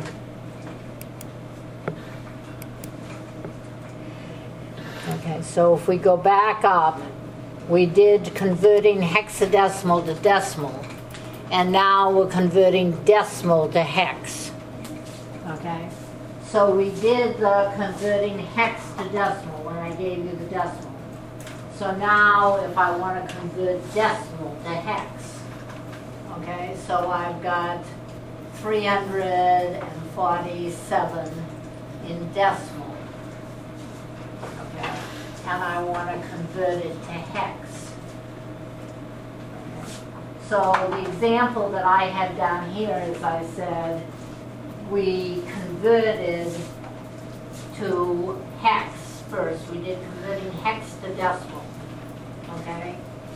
Okay, so if we go back up, we did converting hexadecimal to decimal, and now we're converting decimal to hex. Okay, so we did the converting hex to decimal when I gave you the decimal. So now if I want to convert decimal to hex, okay, so I've got three hundred forty-seven in decimal. Okay, and I want to convert it to hex. Okay. So the example that I had down here is I said we converted to hex first. We did converting hex to decimal. Okay?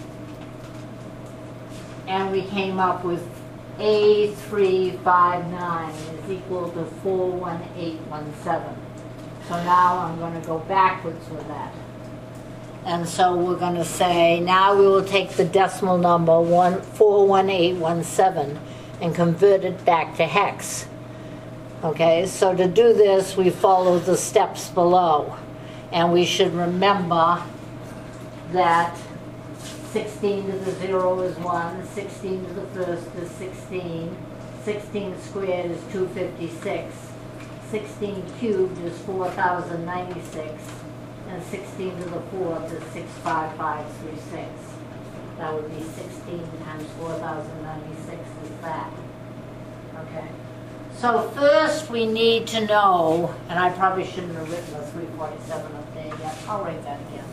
And we came up with A three five nine is equal to four one eight one seven. So now I'm going to go backwards with that. And so we're going to say, now we will take the decimal number four one eight one seven and convert it back to hex. Okay, so to do this, we follow the steps below. And we should remember that sixteen to the zero is one, sixteen to the first is sixteen, sixteen squared is two hundred fifty-six, sixteen cubed is four thousand ninety-six, and sixteen to the fourth is six hundred fifty-five thirty-six. That would be sixteen times four thousand ninety-six is that. Okay. So first we need to know, and I probably shouldn't have written the three forty-seven up there yet. I'll write that again.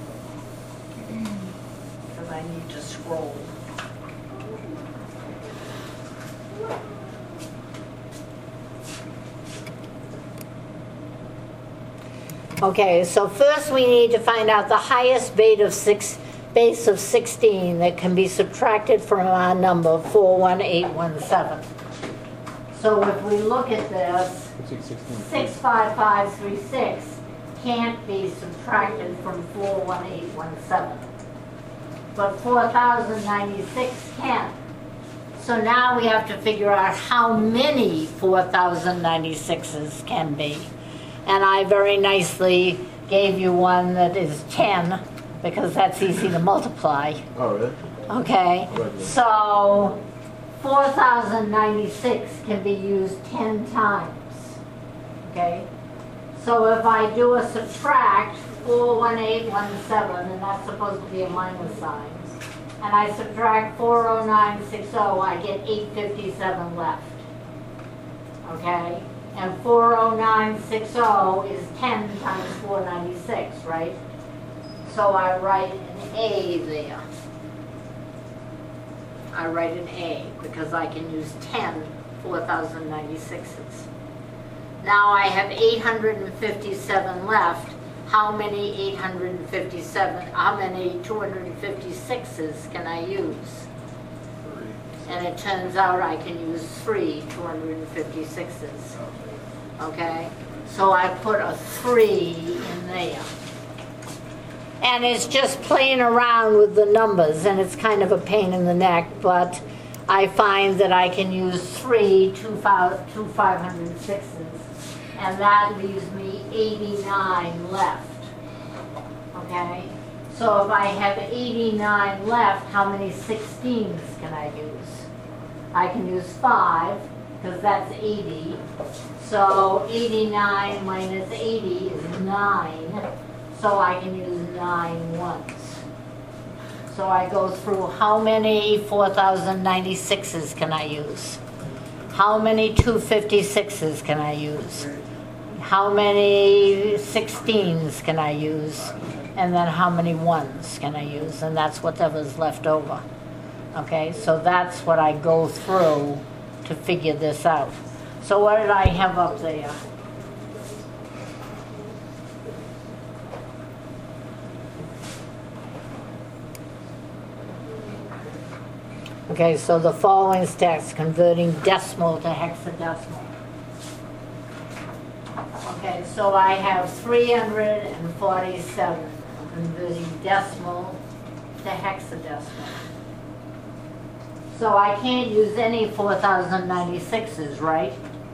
Because I need to scroll. Okay, so first we need to find out the highest base of six, base of sixteen that can be subtracted from our number four one eight one seven. So if we look at this, six five five three six can't be subtracted from four one eight one seven. But four thousand ninety-six can. So now we have to figure out how many four thousand ninety-sixes can be. And I very nicely gave you one that is ten, because that's easy to multiply. Oh, really? Okay, Right. so four thousand ninety-six can be used ten times. Okay, so if I do a subtract, four one eight one seven, and that's supposed to be a minus sign, and I subtract four oh nine six oh, I get eight fifty-seven left. Okay, and four oh nine six oh is ten times four ninety-six, right? So I write an A there. I write an A because I can use ten four thousand ninety-sixes. Now I have eight hundred fifty-seven left. How many eight hundred fifty-seven, how many two hundred fifty-sixes can I use? And it turns out I can use three two hundred fifty-sixes. Okay? So I put a three in there. And it's just playing around with the numbers, and it's kind of a pain in the neck, but I find that I can use three two five hundred sixes, and that leaves me eighty-nine left. Okay? So if I have eighty-nine left, how many sixteens can I use? I can use five, because that's eighty. So eighty-nine minus eighty is nine. So I can use nine ones. So I go through how many four thousand ninety-sixes can I use? How many two fifty-sixes can I use? How many sixteens can I use? And then how many ones can I use? And that's whatever's left over. Okay, so that's what I go through to figure this out. So what did I have up there? Okay, so the following is text, converting decimal to hexadecimal. Okay, so I have three hundred forty-seven, converting decimal to hexadecimal. So I can't use any four thousand ninety-sixes, right?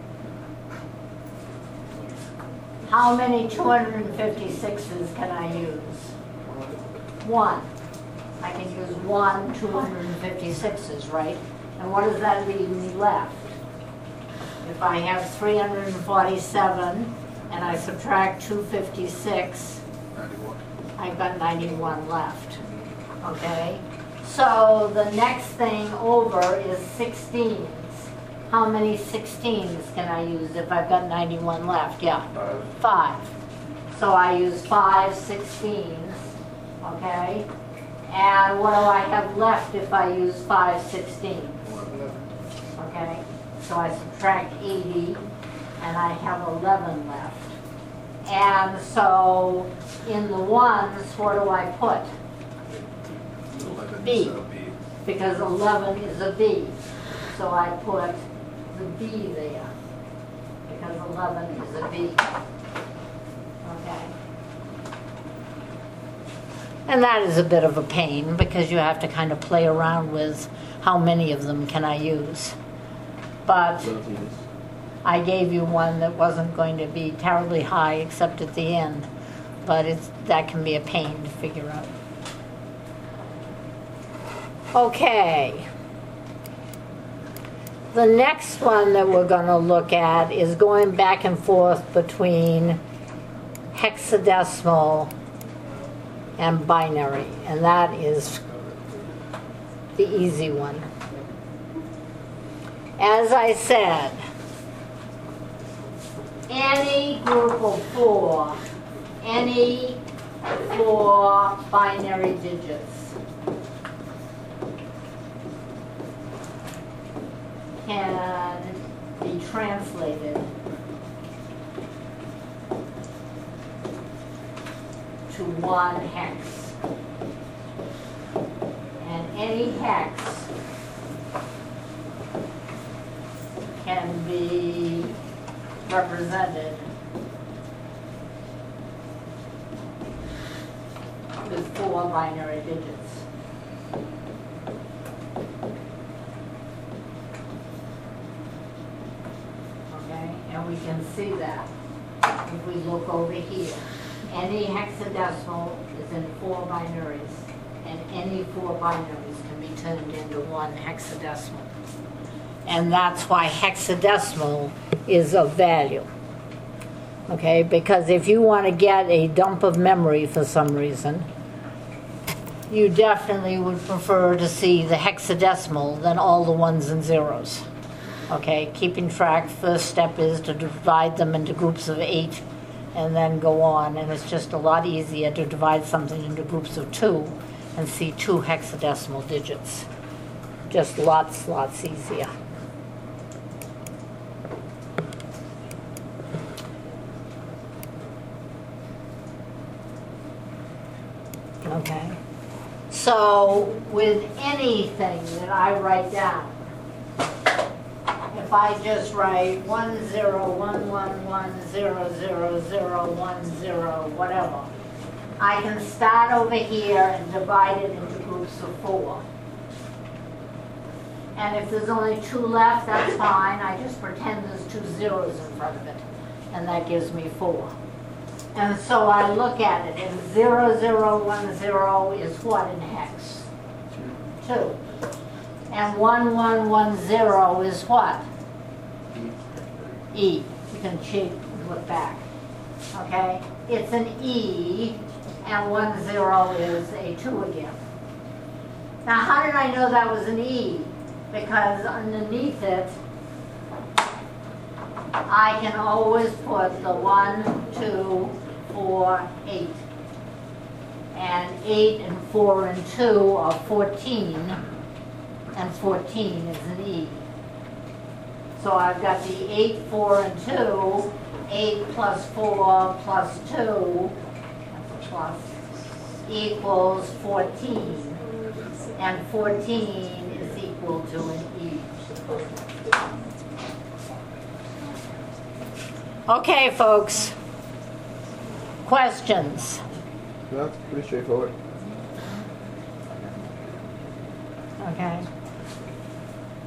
How many two hundred fifty-sixes can I use? One. I can use one two hundred fifty-sixes, right? And what does that leave me left? If I have three hundred forty-seven and I subtract two fifty-six, Ninety-one. I've got ninety-one left, okay? So the next thing over is sixteens. How many sixteens can I use if I've got ninety-one left? Yeah, Five. five. So I use five sixteens, okay? And what do I have left if I use five sixteens? Okay, so I subtract eighty and I have eleven left. And so in the ones, what do I put? Eleven B. is a B. Because eleven is a B. So I put the B there, because eleven is a B. Okay. And that is a bit of a pain, because you have to kind of play around with how many of them can I use. But I gave you one that wasn't going to be terribly high except at the end, but it's, that can be a pain to figure out. Okay. The next one that we're going to look at is going back and forth between hexadecimal and binary, and that is the easy one. As I said, any group of four, any four binary digits can be translated to one hex. And any hex can be represented with four binary digits. Okay, and we can see that if we look over here. Any hexadecimal is in four binaries, and any four binaries can be turned into one hexadecimal. And that's why hexadecimal is of value. Okay, because if you want to get a dump of memory for some reason, you definitely would prefer to see the hexadecimal than all the ones and zeros. Okay, keeping track, first step is to divide them into groups of eight and then go on, and it's just a lot easier to divide something into groups of two and see two hexadecimal digits. Just lots, lots easier. Okay, so with anything that I write down, if I just write one zero one one one zero zero zero one zero whatever, I can start over here and divide it into groups of four. And if there's only two left, that's fine. I just pretend there's two zeros in front of it, and that gives me four. And so I look at it, and zero zero one zero is what in hex? Two. And one one one zero is what? E. You can cheat and look back. Okay? It's an E, and one zero is a two again. Now, how did I know that was an E? Because underneath it, I can always put the one, two, four, eight. And eight and four and two are fourteen, and fourteen is an E. So I've got the eight, four, and two, eight plus four plus two, that's a plus, equals fourteen. And fourteen is equal to an E. Okay, folks. Questions? That's pretty straightforward. Okay.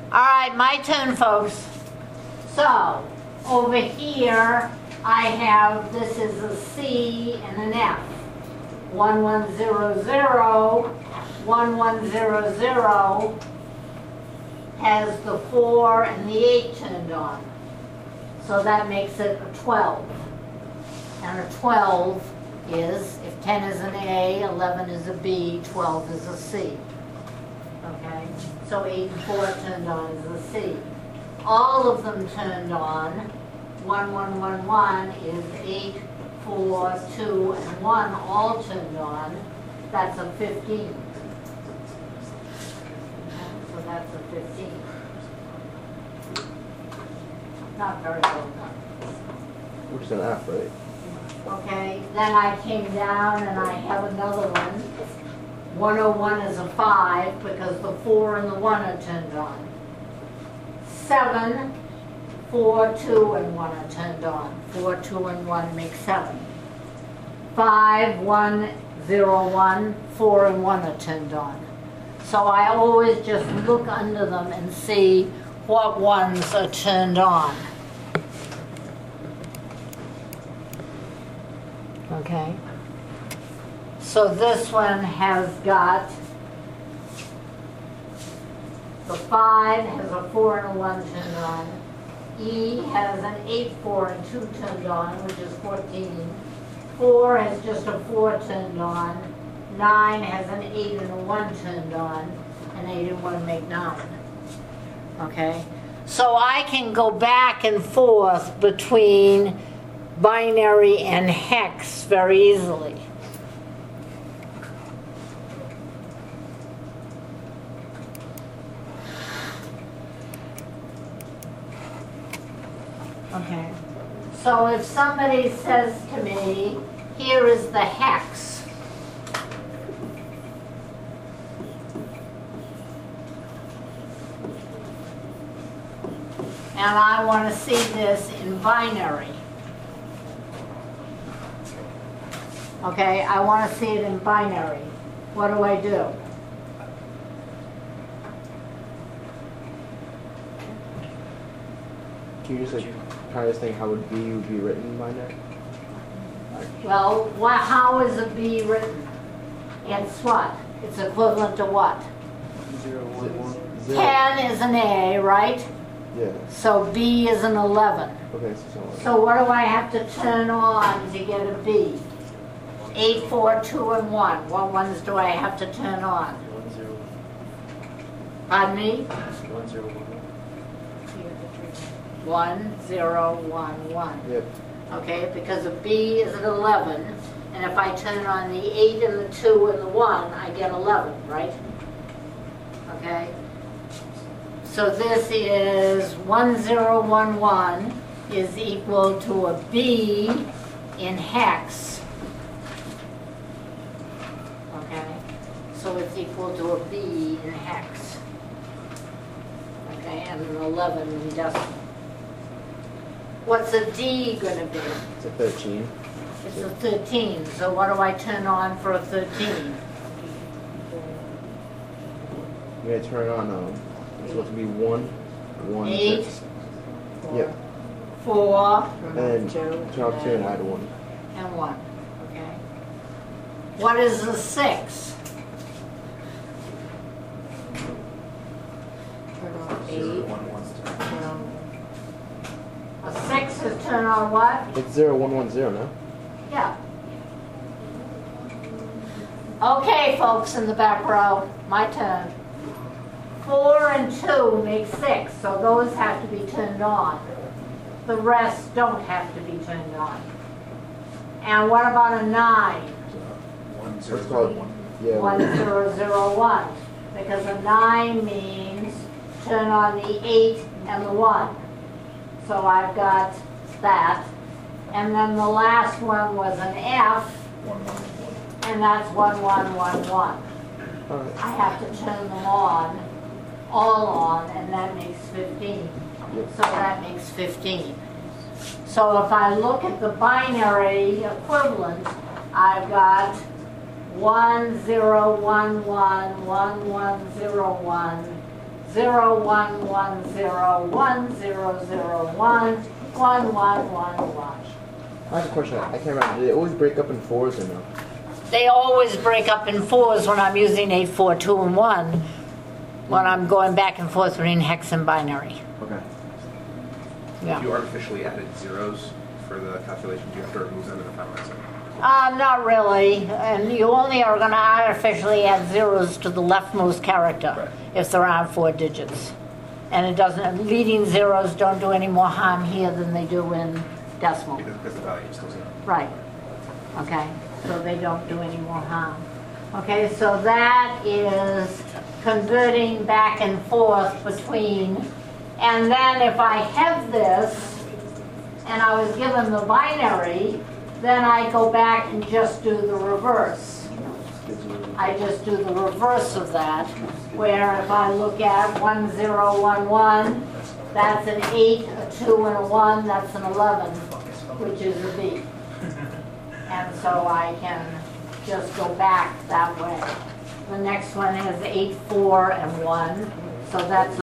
All right, my turn, folks. So, over here, I have, this is a C and an F. one one zero zero, one one zero zero has the four and the eight turned on. So that makes it a twelve. And a twelve is, if ten is an A, eleven is a B, twelve is a C. Okay, so eight and four turned on is a C. All of them turned on. One, one, one, one is eight, four, two, and one all turned on. That's a fifteen. Okay, so that's a fifteen. Not very well done. Which is an F, right? Okay, then I came down and I have another one. one oh one is a five because the four and the one are turned on. seven, four, two, and one are turned on. four, two, and one make seven. five, one, zero, one, four, and one are turned on. So I always just look under them and see what ones are turned on. Okay. So this one has got, the five has a four and a one turned on. E has an eight, four, and two turned on, which is fourteen. four has just a four turned on. nine has an eight and a one turned on. And eight and one make nine. Okay? So I can go back and forth between binary and hex very easily. Okay. So if somebody says to me, here is the hex, and I want to see this in binary. Okay, I want to see it in binary. What do I do? Can you just like try this thing? How would B would be written by now? Well, what, how is a B written? It's what? It's equivalent to what? Zero, one, one. Zero. ten is an A, right? Yeah. So B is an eleven. Okay, so something. So what do I have to turn on to get a B? eight, four, two, and one. What ones do I have to turn on? One, zero, Pardon me? one, zero, one, one, zero, one, one. Yep. Okay, because a B is an eleven, and if I turn on the eight and the two and the one, I get eleven, right? Okay? So this is one zero one one is equal to a B in hex. Okay? So it's equal to a B in hex. Okay, and an eleven in decimal. What's a D going to be? It's a thirteen. It's a thirteen, so what do I turn on for a thirteen? You're gonna turn on um. It's supposed to be one, one, Eight. six. Yep. Four And then turn off two and add one. and one, okay? What is a six? Turn on zero, eight, one, one. turn on, A six is turn on what? It's zero one one zero now. Yeah. Okay, folks in the back row, my turn. Four and two make six, so those have to be turned on. The rest don't have to be turned on. And what about a nine? One, zero, What's zero, called? one. Yeah. One zero zero one, because a nine means turn on the eight and the one. So I've got that. And then the last one was an F, One, one, one. and that's one one one one. All right. I have to turn them on, all on, and that makes fifteen. Yep. So that makes fifteen. So if I look at the binary equivalent, I've got one zero one one, one one zero one, zero, one, one, zero, one, zero, zero, one, one, one, one, one. I have a question. I can't remember. Do they always break up in fours or no? They always break up in fours when I'm using eight, four, two, and one, when I'm going back and forth between hex and binary. Okay. Yeah. If you artificially added zeros for the calculation, do you have to remove them in the final answer? Uh, not really, and you only are going to artificially add zeros to the leftmost character Right. if there aren't four digits. And it doesn't, leading zeros don't do any more harm here than they do in decimal. Because, because the value is still zero. Right, okay, so they don't do any more harm. Okay, so that is converting back and forth between, and then if I have this, and I was given the binary, then I go back and just do the reverse. I just do the reverse of that, where if I look at one, zero, one, one, that's an eight, a two, and a one, that's an eleven, which is a B. And so I can just go back that way. The next one has eight, four, and one, so that's